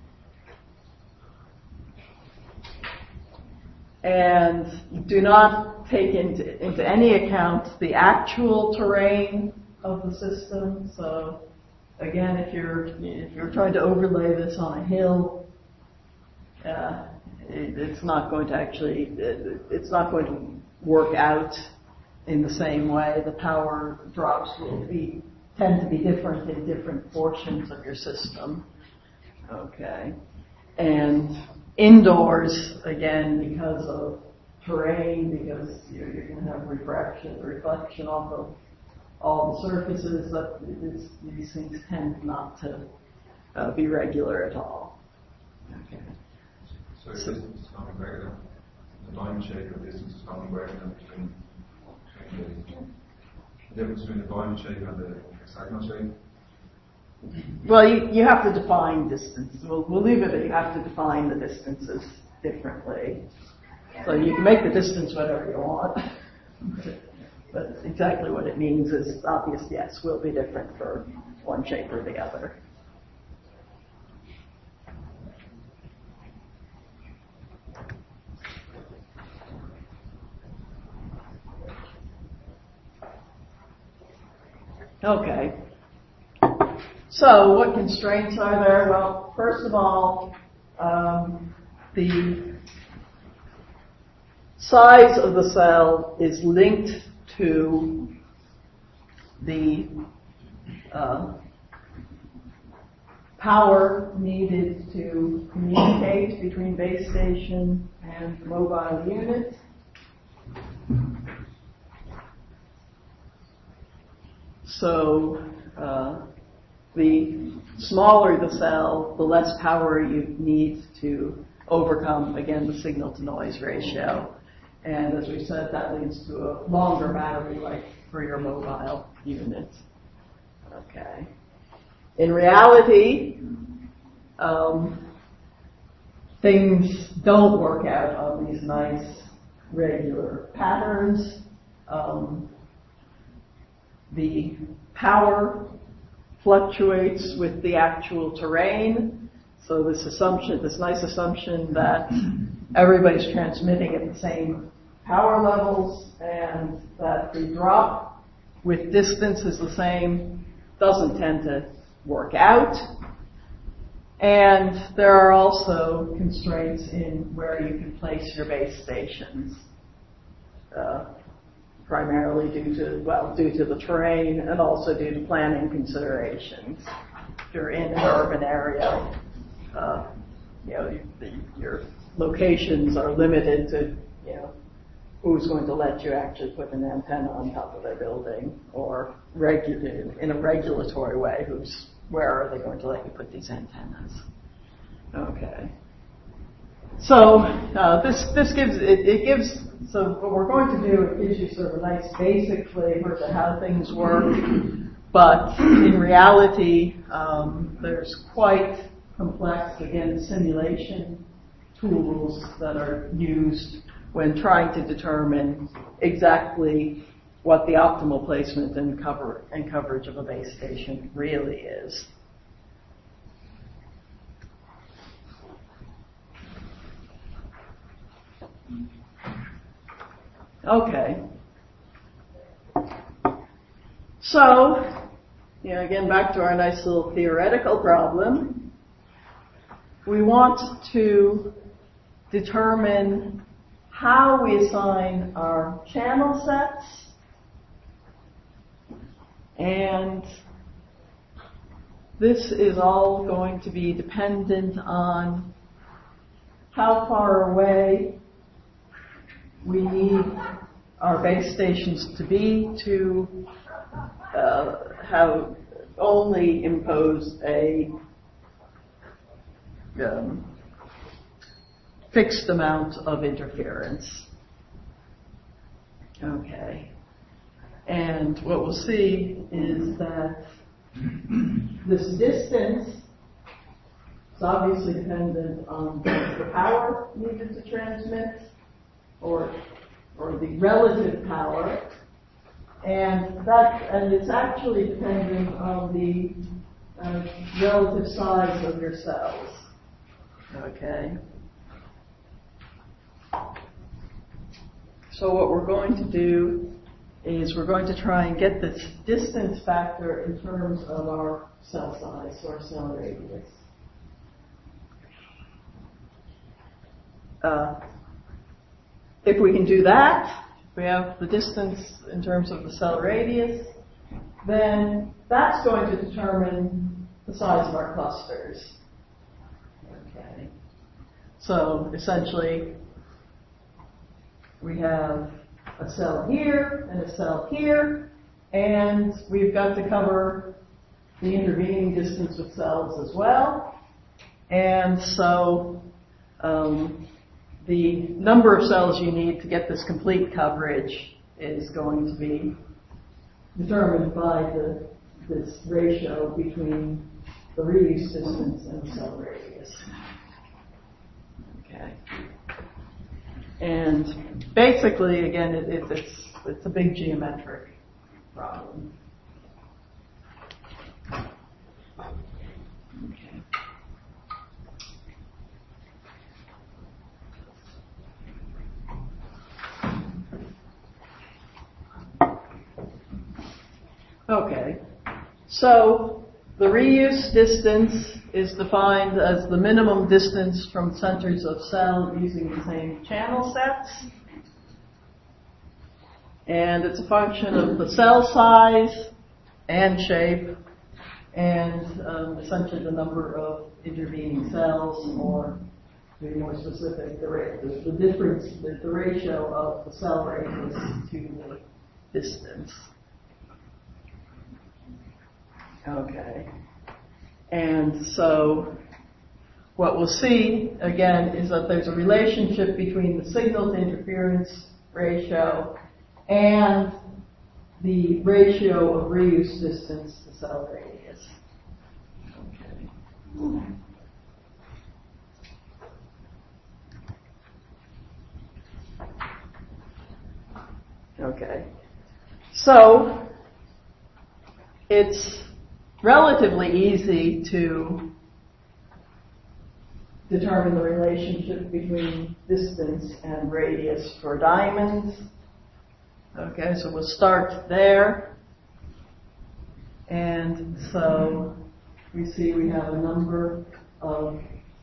And do not take into any account the actual terrain of the system. So, again, if you're trying to overlay this on a hill, it's not going to work out in the same way. The power drops will tend to be different in different portions of your system. Okay. And indoors, again, because of terrain, because you're going to have reflection off of all the surfaces, these things tend not to be regular at all. Okay. So the distance is coming greater than the diamond shape, or distance is coming greater than between the difference between the diamond shape and the hexagonal shape? Well, you have to define distance. We'll leave it that you have to define the distances differently. So you can make the distance whatever you want. But exactly what it means is obvious, yes, will be different for one shape or the other. Okay. So what constraints are there? Well, first of all, the size of the cell is linked to the power needed to communicate between base station and mobile unit. So the smaller the cell, the less power you need to overcome, again, the signal-to-noise ratio. And as we said, that leads to a longer battery life for your mobile unit. Okay. In reality, things don't work out on these nice regular patterns. The power fluctuates with the actual terrain. So this nice assumption that everybody's transmitting at the same power levels and that the drop with distance is the same doesn't tend to work out. And there are also constraints in where you can place your base stations, primarily due to the terrain and also due to planning considerations. If you're in an urban area, your locations are limited to, who's going to let you actually put an antenna on top of their building, or in a regulatory way, where are they going to let you put these antennas? Okay. So so what we're going to do, it gives you sort of a nice basic flavor to how things work, but in reality, there's quite complex, again, simulation tools that are used when trying to determine exactly what the optimal placement and coverage of a base station really is. Okay. So, again, back to our nice little theoretical problem. We want to determine how we assign our channel sets, and this is all going to be dependent on how far away we need our base stations to be to have only imposed a fixed amount of interference. Okay. And what we'll see is that this distance is obviously dependent on the power needed to transmit, or the relative power, and it's actually dependent on the relative size of your cells. Okay. So what we're going to do is we're going to try and get this distance factor in terms of our cell size, or cell radius. If we can do that, we have the distance in terms of the cell radius, then that's going to determine the size of our clusters. Okay. So essentially, we have a cell here and a cell here, and we've got to cover the intervening distance with cells as well. And so the number of cells you need to get this complete coverage is going to be determined by this ratio between the reuse distance and the cell radius. Okay. And basically, again, it's a big geometric problem. Okay. Okay, so the reuse distance is defined as the minimum distance from centers of cell using the same channel sets. And it's a function of the cell size and shape and essentially the number of intervening cells, or to be more specific, the difference, the ratio of the cell radius to the distance. Okay. And so what we'll see, again, is that there's a relationship between the signal to interference ratio and the ratio of reuse distance to cell radius. Okay. Okay. So it's relatively easy to determine the relationship between distance and radius for diamonds. Okay, so we'll start there. And so we see we have a number of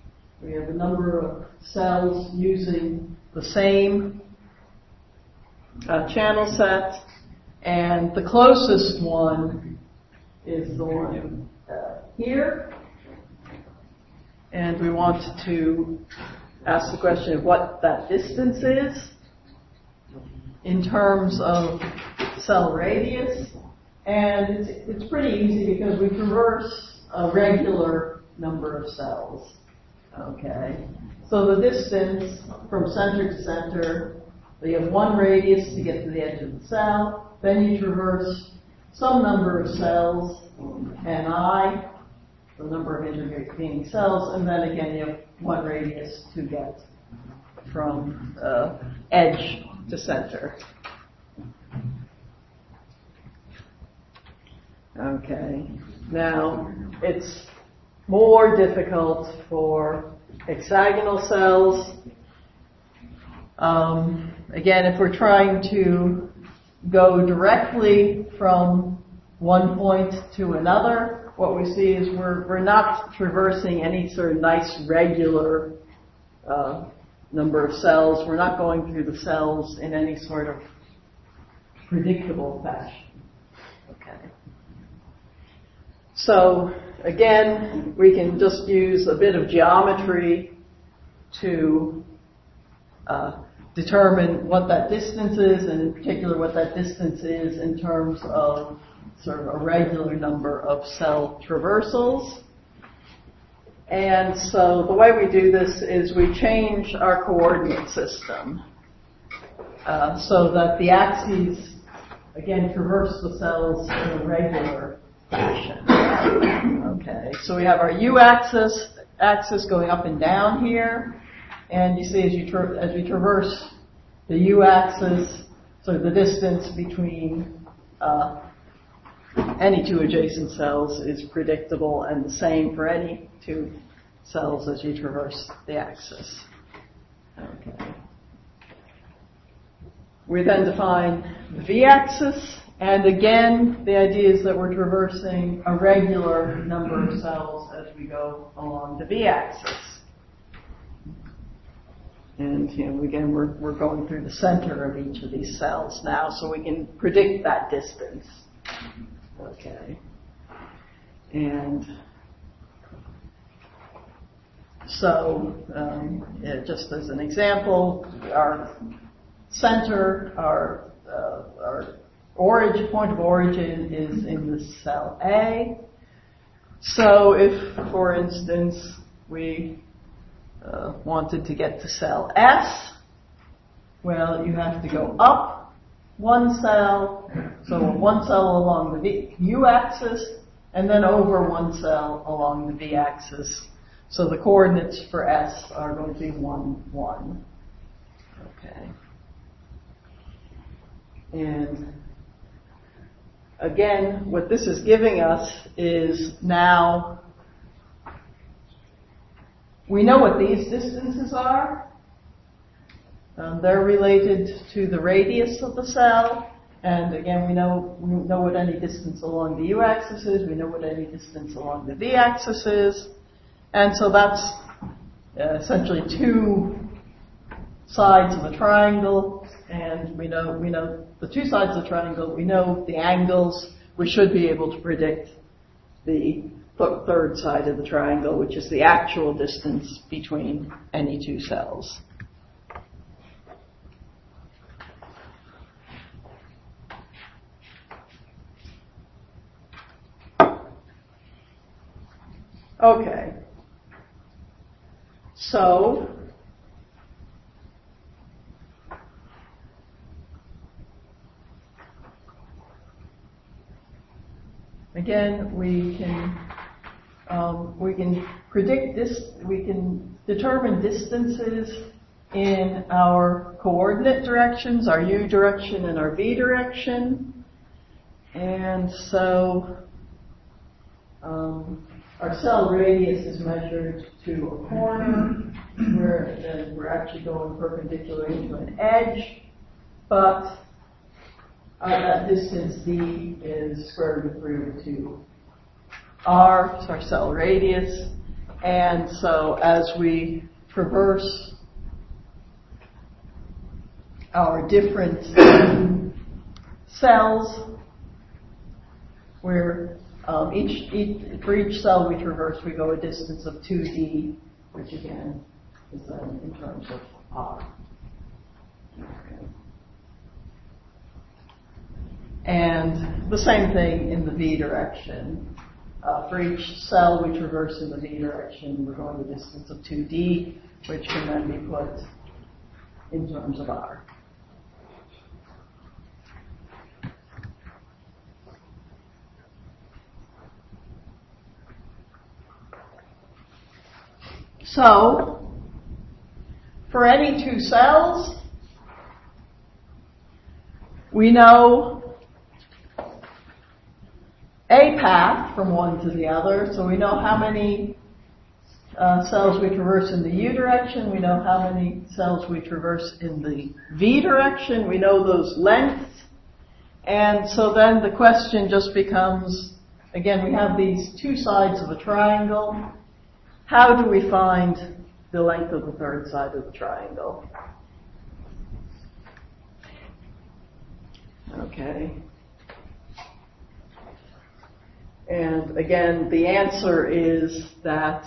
cells using the same channel set, and the closest one is the one here. And we want to ask the question of what that distance is in terms of cell radius. And it's pretty easy because we traverse a regular number of cells. Okay. So the distance from center to center, you have one radius to get to the edge of the cell. Then you traverse some number of cells, Ni, the number of intervening cells, and then again you have one radius to get from edge to center. Okay. Now, it's more difficult for hexagonal cells. Again, if we're trying to go directly from one point to another, what we see is we're not traversing any sort of nice regular number of cells. We're not going through the cells in any sort of predictable fashion. Okay. So again, we can just use a bit of geometry to determine what that distance is, and in particular what that distance is in terms of sort of a regular number of cell traversals. And so the way we do this is we change our coordinate system so that the axes, again, traverse the cells in a regular fashion. Okay, so we have our u-axis going up and down here. And you see as we traverse the u-axis, so the distance between any two adjacent cells is predictable, and the same for any two cells as you traverse the axis. Okay. We then define the v-axis, and again, the idea is that we're traversing a regular number of cells as we go along the v-axis. And again, we're going through the center of each of these cells now, so we can predict that distance. Okay. And so, just as an example, our center, our point of origin is in the cell A. So if, for instance, we wanted to get to cell S, well, you have to go up one cell, so one cell along the u-axis, and then over one cell along the v-axis. So the coordinates for S are going to be 1, 1. Okay. And again, what this is giving us is now we know what these distances are. They're related to the radius of the cell. And again, we know what any distance along the u-axis is. We know what any distance along the v-axis is. And so that's essentially two sides of a triangle. And we know the two sides of the triangle. We know the angles. We should be able to predict the third side of the triangle, which is the actual distance between any two cells. Okay. So, again, we can predict this. We can determine distances in our coordinate directions, our u direction and our v direction, and so our cell radius is measured to a corner, where we're actually going perpendicular into an edge, but that distance d is square root of 3 over 2 r, so our cell radius, and so as we traverse our different cells, where for each cell we traverse, we go a distance of 2d, which again is in terms of r. Okay. And the same thing in the v direction. For each cell we traverse in the v direction, we're going the distance of 2d, which can then be put in terms of r. So, for any two cells, we know a path from one to the other, so we know how many cells we traverse in the u direction, we know how many cells we traverse in the v direction, we know those lengths, and so then the question just becomes, again, we have these two sides of a triangle. How do we find the length of the third side of the triangle? Okay. And again, the answer is that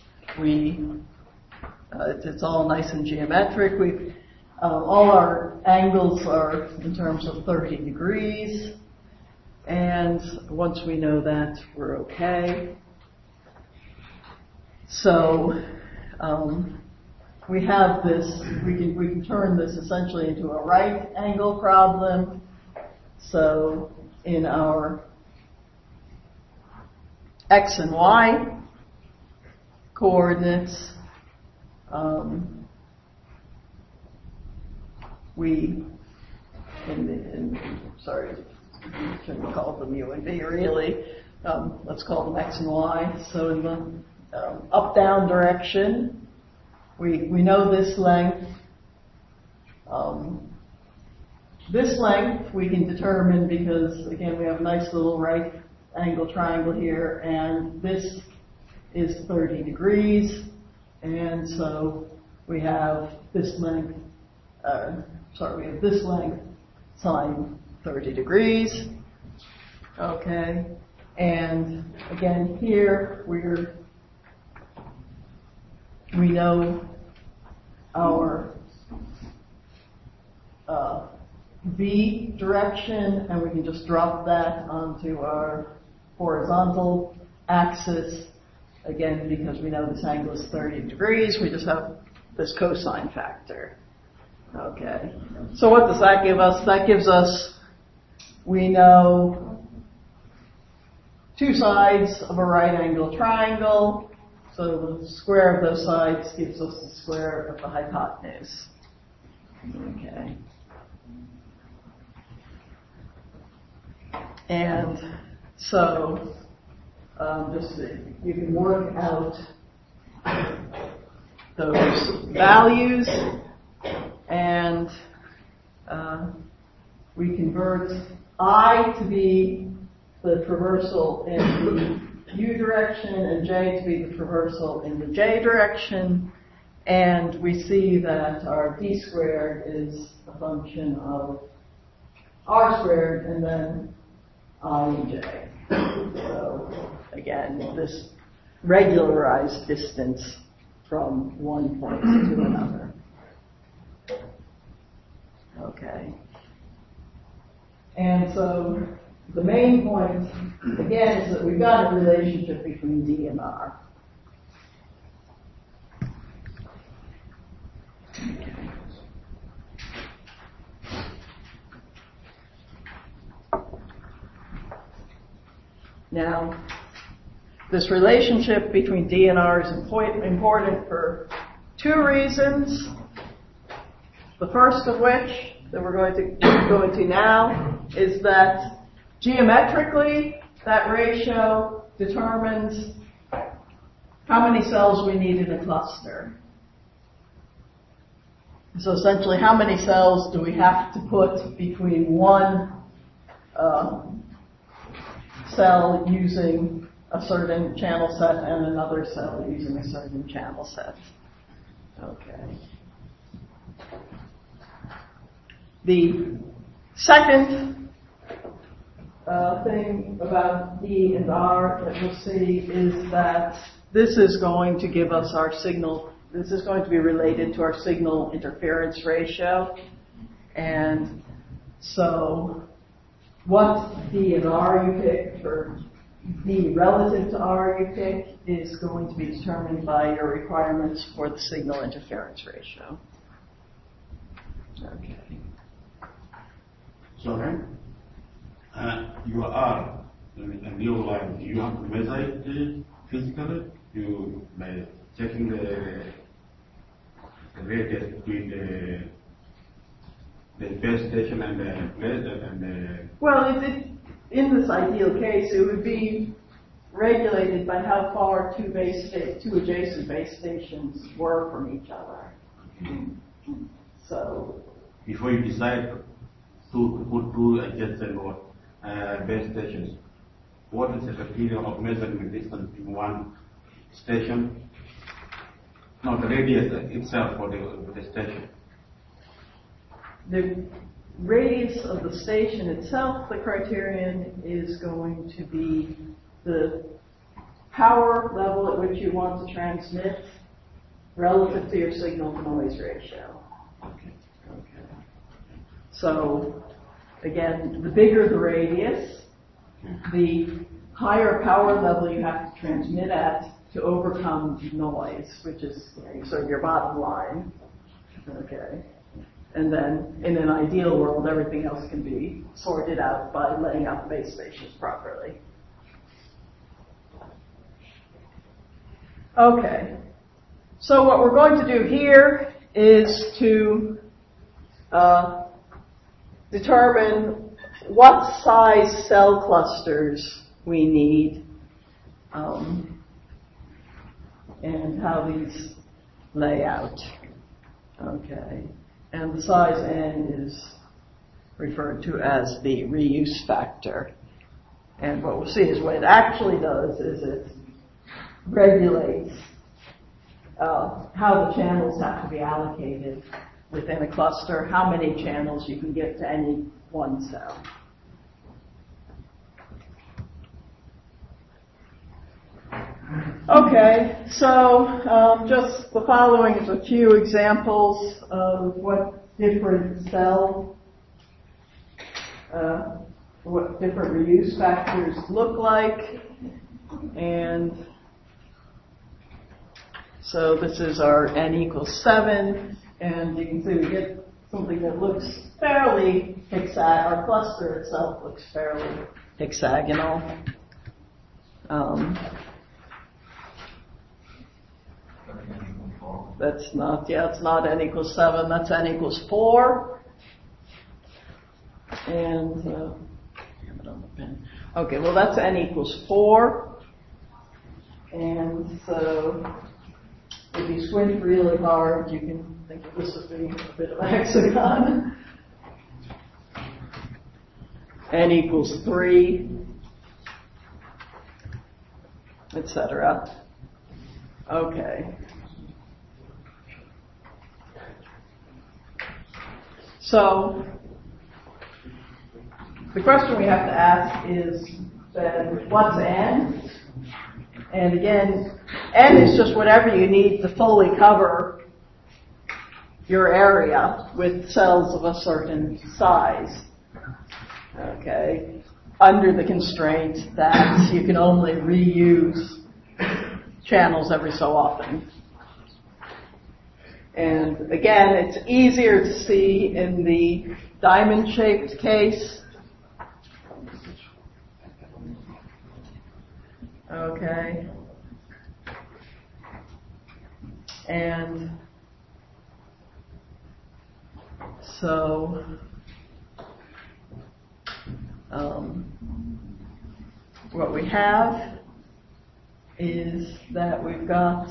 it's all nice and geometric. All our angles are in terms of 30 degrees. And once we know that, we're okay. So we have this, we can turn this essentially into a right angle problem. So in our x and y coordinates, sorry, I shouldn't call them u and v really. Let's call them x and y. So in the up-down direction, we know this length. This length we can determine because, again, we have a nice little right angle triangle here, and this is 30 degrees, and so we have this length, we have this length sine 30 degrees. Okay, and again here we know our v direction, and we can just drop that onto our horizontal axis. Again, because we know this angle is 30 degrees, we just have this cosine factor. Okay. So what does that give us? That gives us, we know two sides of a right angle triangle. So the square of those sides gives us the square of the hypotenuse. Okay. And so you can work out those values, and we convert I to be the traversal in the u direction and j to be the traversal in the j direction, and we see that our d squared is a function of r squared and then I and j. So again, this regularized distance from one point to another. Okay. And so the main point, again, is that we've got a relationship between D and R. Now, this relationship between D and R is important for two reasons. The first of which that we're going to go into now is that geometrically that ratio determines how many cells we need in a cluster. So essentially, how many cells do we have to put between one cell using a certain channel set and another cell using a certain channel set? Okay. The second thing about D and R that we'll see is that this is going to give us our signal. This is going to be related to our signal interference ratio. And so what D and R you pick, or D relative to R you pick, is going to be determined by your requirements for the signal interference ratio. Okay. So then, you are in real life, you have to measure it physically, you by checking the radius between the base station and the place and the... Well, in this ideal case, it would be regulated by how far two adjacent base stations were from each other. So, before you decide to put two adjacent or base stations, what is the criteria of measuring the distance between one station? No, the radius itself for the station. The radius of the station itself, the criterion is going to be the power level at which you want to transmit relative to your signal to noise ratio. Okay. So, again, the bigger the radius, the higher power level you have to transmit at to overcome noise, which is sort of your bottom line. Okay. And then, in an ideal world, everything else can be sorted out by laying out the base stations properly. Okay. So what we're going to do here is to determine what size cell clusters we need and how these lay out. Okay. And the size n is referred to as the reuse factor. And what we'll see is what it actually does is it regulates how the channels have to be allocated within a cluster, how many channels you can give to any one cell. Okay, so just the following is a few examples of what different what different reuse factors look like. And so this is our n equals 7, and you can see we get something that looks fairly our cluster itself looks fairly hexagonal. It's not n equals 7, that's n equals 4. And, have it on the pen. Okay, well that's n equals 4. And so, if you squint really hard, you can think of this as being a bit of a hexagon. N equals 3, etc. Okay. So, the question we have to ask is then, what's n? And again, n is just whatever you need to fully cover your area with cells of a certain size. Okay, under the constraint that you can only reuse channels every so often. And again, it's easier to see in the diamond-shaped case. Okay. And so what we have is that we've got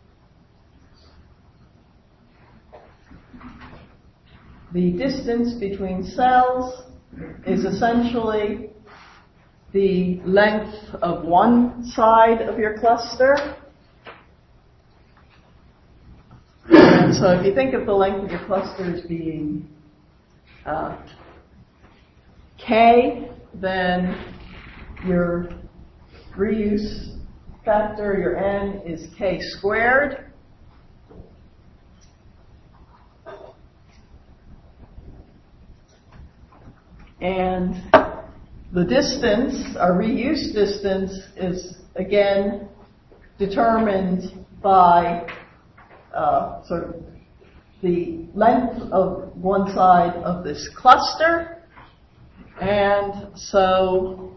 the distance between cells is essentially the length of one side of your cluster. And so if you think of the length of your cluster as being K, then your reuse factor, your N, is K squared. And the distance, our reuse distance, is again determined by sort of the length of one side of this cluster. And so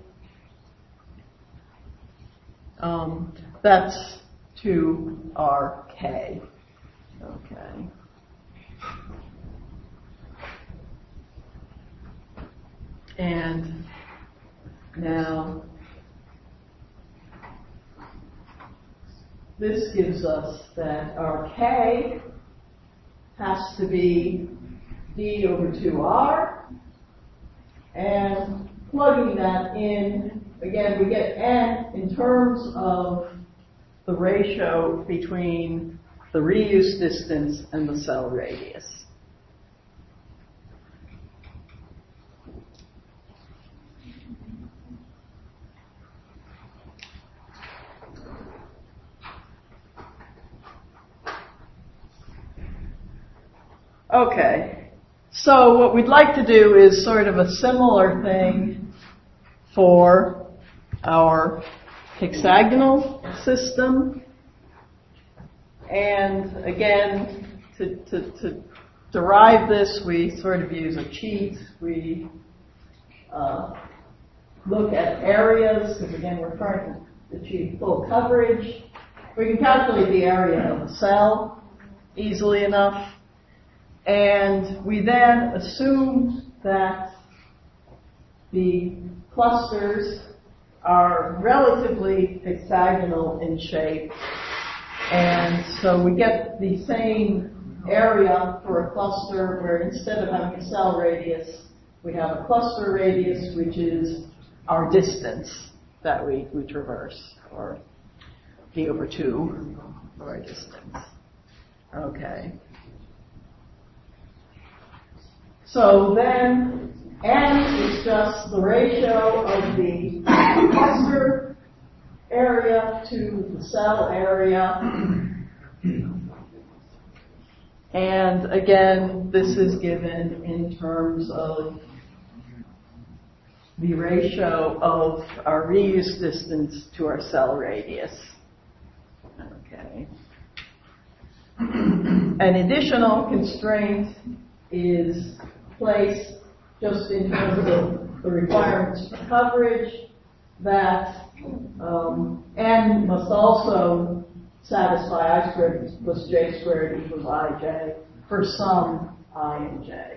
that's 2RK. Okay. And now this gives us that our K has to be D over 2R. And plugging that in, again, we get N in terms of the ratio between the reuse distance and the cell radius. Okay, so what we'd like to do is sort of a similar thing for our hexagonal system. And again, to derive this, we sort of use a cheat. We look at areas, because again, we're trying to achieve full coverage. We can calculate the area of a cell easily enough. And we then assume that the clusters are relatively hexagonal in shape. And so we get the same area for a cluster where instead of having a cell radius, we have a cluster radius, which is our distance that we traverse, or d over 2 of our distance. Okay. So then N is just the ratio of the cluster area to the cell area. And again, this is given in terms of the ratio of our reuse distance to our cell radius. Okay. An additional constraint is placed just in terms of the requirements for coverage, that N must also satisfy I squared plus J squared equals Ij for some I and J.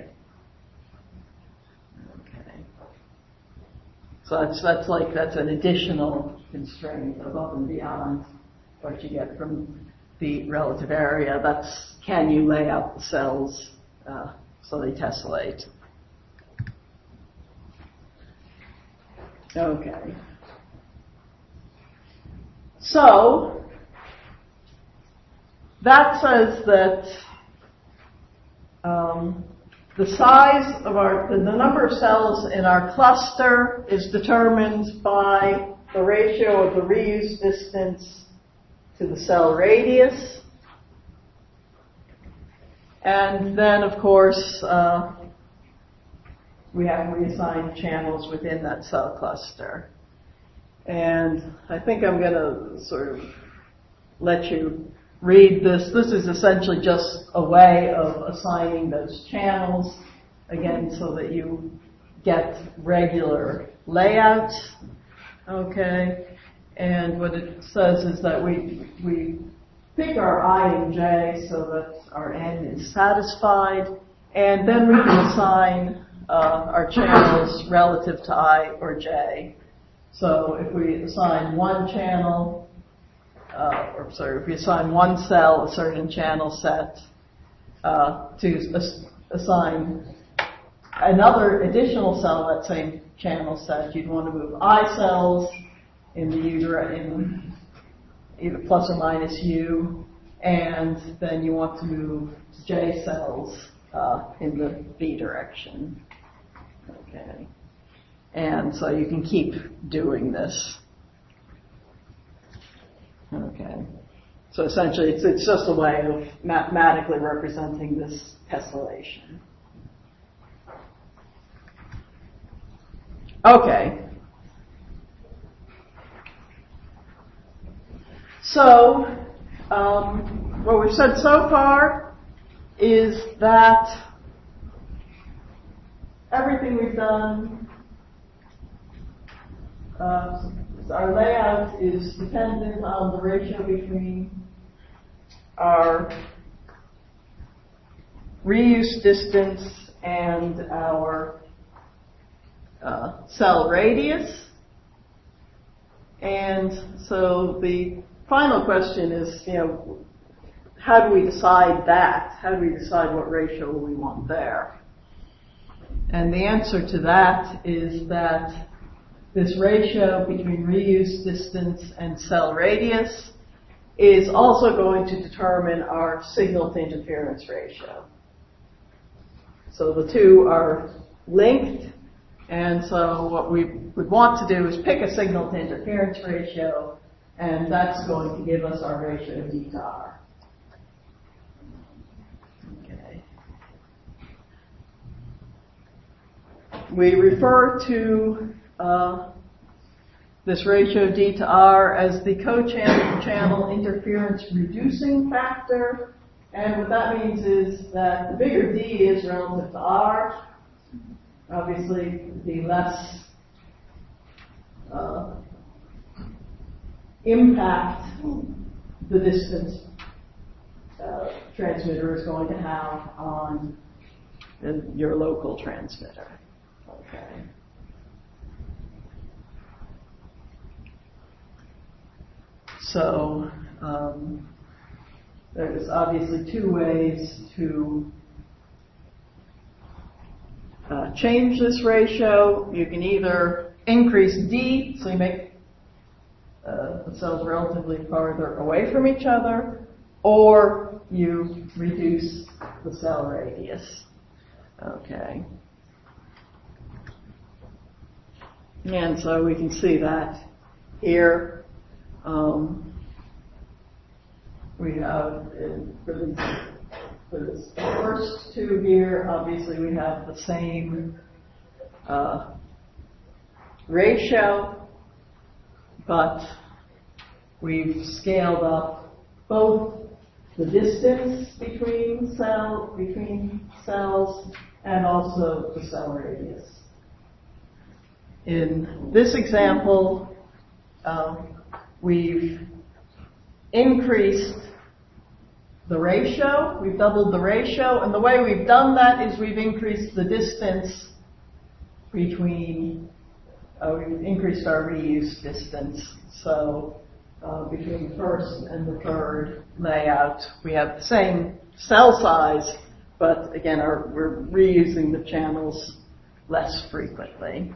Okay. So that's an additional constraint above and beyond what you get from the relative area. That's, can you lay out the cells so they tessellate? Okay. So that says that the size of the number of cells in our cluster is determined by the ratio of the reuse distance to the cell radius. And then, of course, we have reassigned channels within that cell cluster. And I think I'm going to sort of let you read this. This is essentially just a way of assigning those channels, again, so that you get regular layouts. Okay. And what it says is that we pick our I and j so that our n is satisfied, and then we can assign our channels relative to I or j. So if we assign one channel, if we assign one cell a certain channel set, to assign another additional cell that same channel set, you'd want to move I cells in the in either plus or minus u, and then you want to move j cells in the v direction. Okay, and so you can keep doing this. Okay, so essentially it's just a way of mathematically representing this tessellation. Okay. So, what we've said so far is that everything we've done, our layout is dependent on the ratio between our reuse distance and our cell radius. And so the final question is, how do we decide that? How do we decide what ratio we want there? And the answer to that is that this ratio between reuse distance and cell radius is also going to determine our signal to interference ratio. So the two are linked, and so what we would want to do is pick a signal to interference ratio, and that's going to give us our ratio d to r. Okay. We refer to this ratio d to r as the co-channel interference reducing factor, and what that means is that the bigger d is relative to r, obviously the less impact the distance transmitter is going to have on your local transmitter. Okay. So there's obviously two ways to change this ratio. You can either increase d, so you make the cells relatively farther away from each other, or you reduce the cell radius. Okay. And so we can see that here. We have, for this first two here, obviously we have the same ratio, but we've scaled up both the distance between cells and also the cell radius. In this example, we've increased the ratio, we've doubled the ratio, and the way we've done that is we've increased the distance between, we've increased our reuse distance. So between the first and the third layout, we have the same cell size, but again, we're reusing the channels less frequently.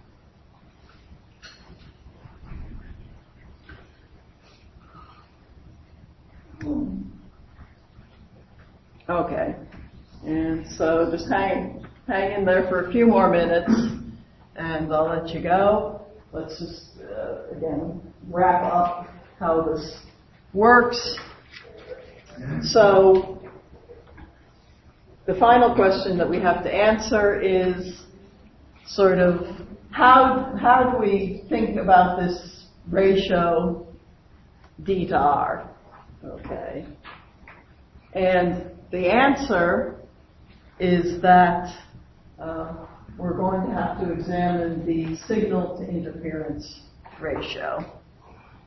Okay, and so just hang in there for a few more minutes, and I'll let you go. Let's just, again, wrap up how this works. So the final question that we have to answer is sort of how do we think about this ratio d to r? Okay. And the answer is that we're going to have to examine the signal to interference ratio.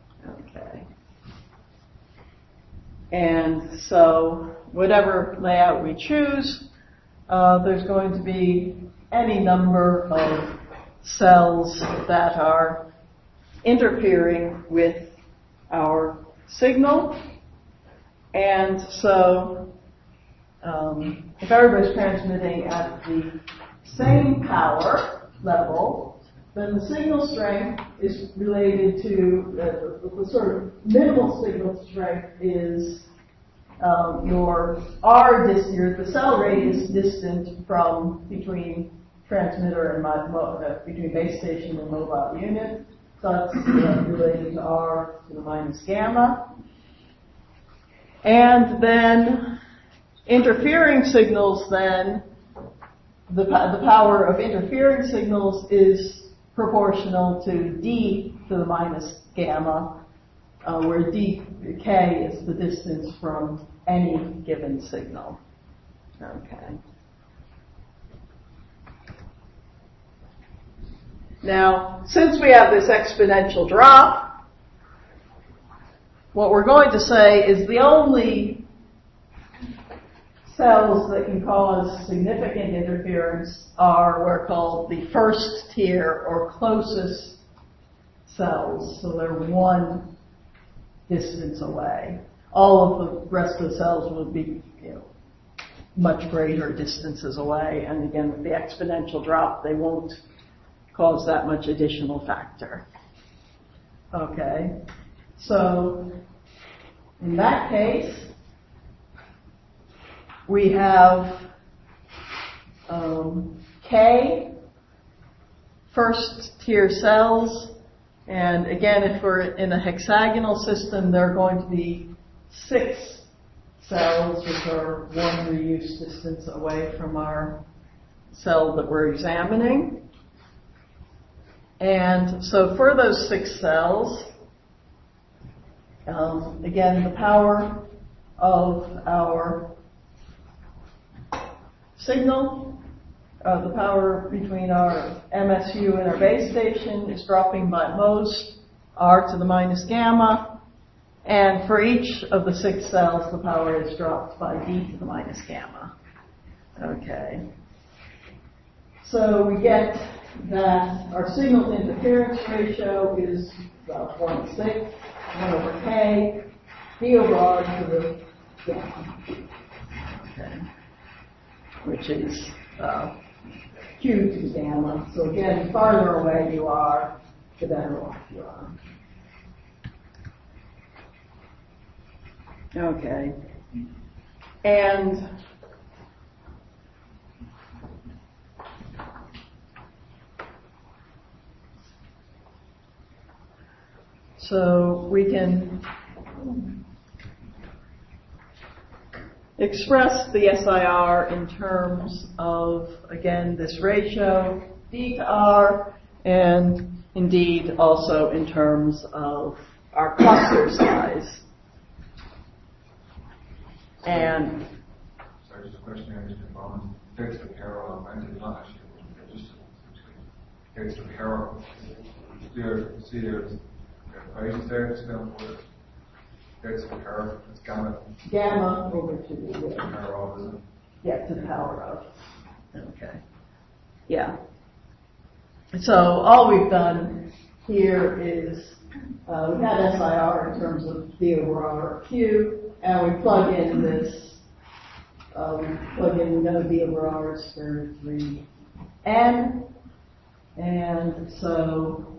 And so whatever layout we choose, there's going to be any number of cells that are interfering with our signal. And so if everybody's transmitting at the same power level, then the signal strength is related to the sort of minimal signal strength is your the cell radius distant from between transmitter and between base station and mobile unit. So that's related to R to the minus gamma. And then interfering signals, then the power of interfering signals is proportional to d to the minus gamma, where k is the distance from any given signal. Okay. Now, since we have this exponential drop, what we're going to say is the only cells that can cause significant interference are what are called the first tier or closest cells. So they're one distance away. All of the rest of the cells will be, much greater distances away. And again, with the exponential drop, they won't cause that much additional factor. Okay. So in that case, we have K first tier cells, and again, if we're in a hexagonal system, there are going to be 6 cells, which are one reuse distance away from our cell that we're examining. And so for those 6 cells, again, the power of our signal, the power between our MSU and our base station is dropping by most R to the minus gamma. And for each of the 6 cells, the power is dropped by D to the minus gamma. Okay. So we get that our signal to interference ratio is about 1/6, 1 over K, D over R to the gamma. Okay. Which is Q to the gamma. So again, the farther away you are, the better off you are. Okay. And so we can express the SIR in terms of, again, this ratio, D to R, and indeed also in terms of our cluster size. And sorry, just a question here, Mr. Bowman. Fixed or parallel, I did not actually just fixed or parallel. See there's equations there, it's going for fixed or parallel, it's gamma. Gamma over to the parallel, isn't it? Yeah, to the power of. Okay. Yeah. So all we've done here is we had SIR in terms of D over R or Q, and we plug in this, we know D over R is for 3n, and so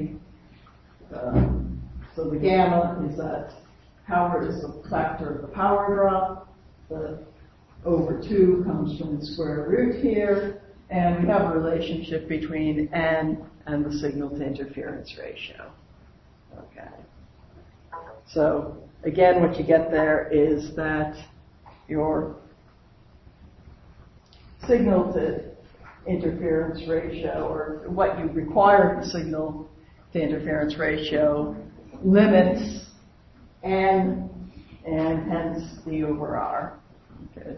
so the gamma is that power is the factor of the power drop, the over 2 comes from the square root here, and we have a relationship between n and the signal to interference ratio. Okay. So again, what you get there is that your signal to interference ratio, or what you require the signal to interference ratio, limits n and hence D over R. Okay.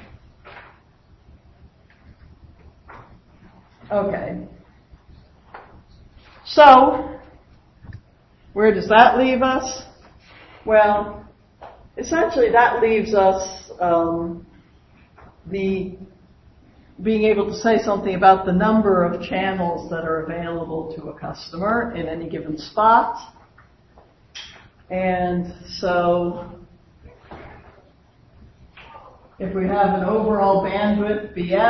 Okay. So, where does that leave us? Well, essentially that leaves us being able to say something about the number of channels that are available to a customer in any given spot. And so, if we have an overall bandwidth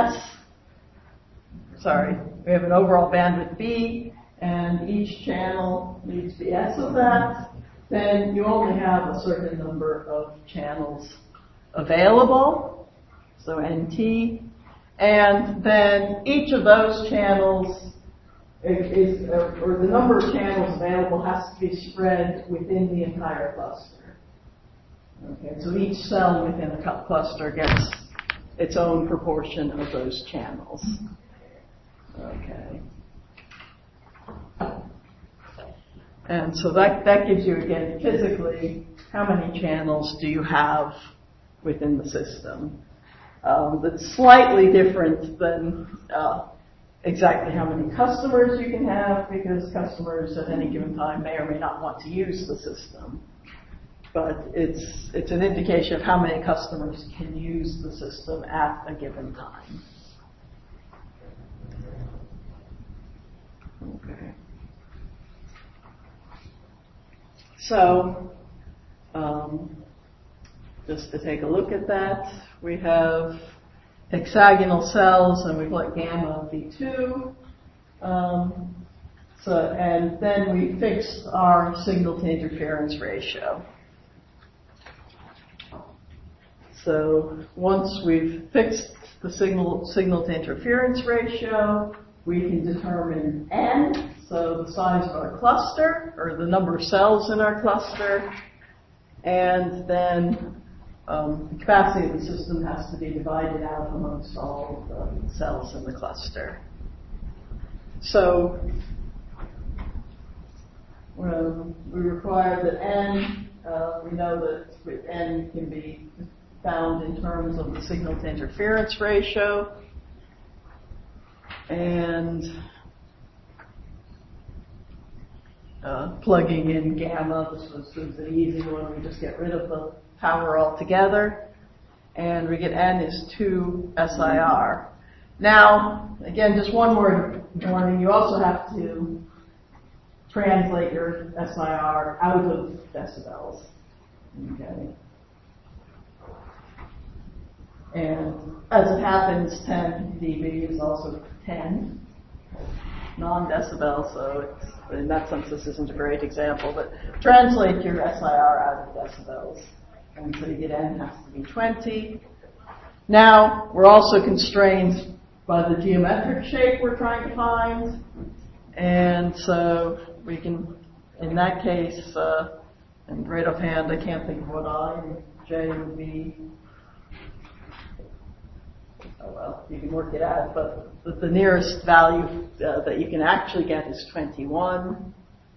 we have an overall bandwidth B, and each channel needs the S of that, then you only have a certain number of channels available, so NT, and then each of those channels or the number of channels available has to be spread within the entire cluster. Okay, so each cell within a cluster gets its own proportion of those channels. Okay. And so that gives you, again, physically, how many channels do you have within the system? That's slightly different than exactly how many customers you can have, because customers at any given time may or may not want to use the system. But it's an indication of how many customers can use the system at a given time. Okay. So, just to take a look at that, we have hexagonal cells, and we've let gamma be 2. And then we fix our signal to interference ratio. So once we've fixed the signal to interference ratio, we can determine N, so the size of our cluster, or the number of cells in our cluster, and then the capacity of the system has to be divided out amongst all of the cells in the cluster. So we require that N, we know that N can be found in terms of the signal to interference ratio. And plugging in gamma, this was the easy one. We just get rid of the power altogether, and we get N is 2 SIR. Now, again, just one more warning. You also have to translate your SIR out of decibels. Okay. And as it happens, 10 dB is also 10 non-decibel, so in that sense this isn't a great example, but translate your SIR out of decibels. And so you get N has to be 20. Now, we're also constrained by the geometric shape we're trying to find. And so we can, in that case, and right offhand, I can't think of what I and J would be. Oh well, you can work it out, but the nearest value that you can actually get is 21.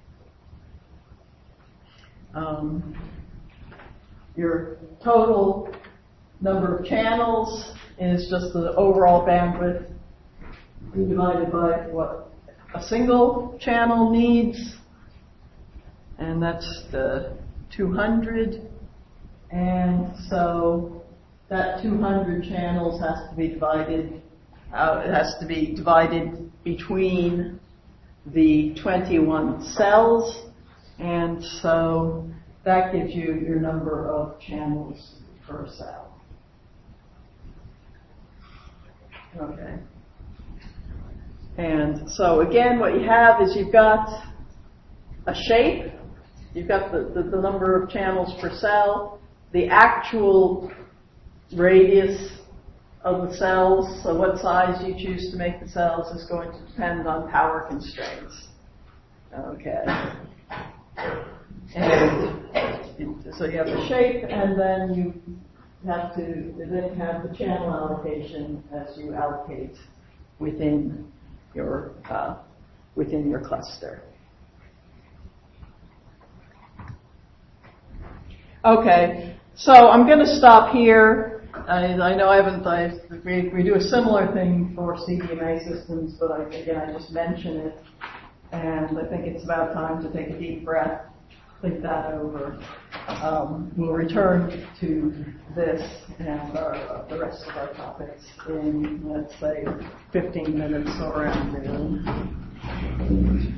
Your total number of channels is just the overall bandwidth divided by what a single channel needs, and that's the 200. And so that 200 channels has to be divided out. It has to be divided between the 21 cells, and so that gives you your number of channels per cell. Okay. And so again, what you have is you've got a shape. You've got the number of channels per cell, the actual radius of the cells, so what size you choose to make the cells is going to depend on power constraints. Okay. And so you have the shape, and then you have the channel allocation as you allocate within your cluster. Okay, so I'm going to stop here. I know we do a similar thing for CDMA systems, but I just mention it and I think it's about time to take a deep breath, think that over. We'll return to this and the rest of our topics in, let's say, 15 minutes or around noon.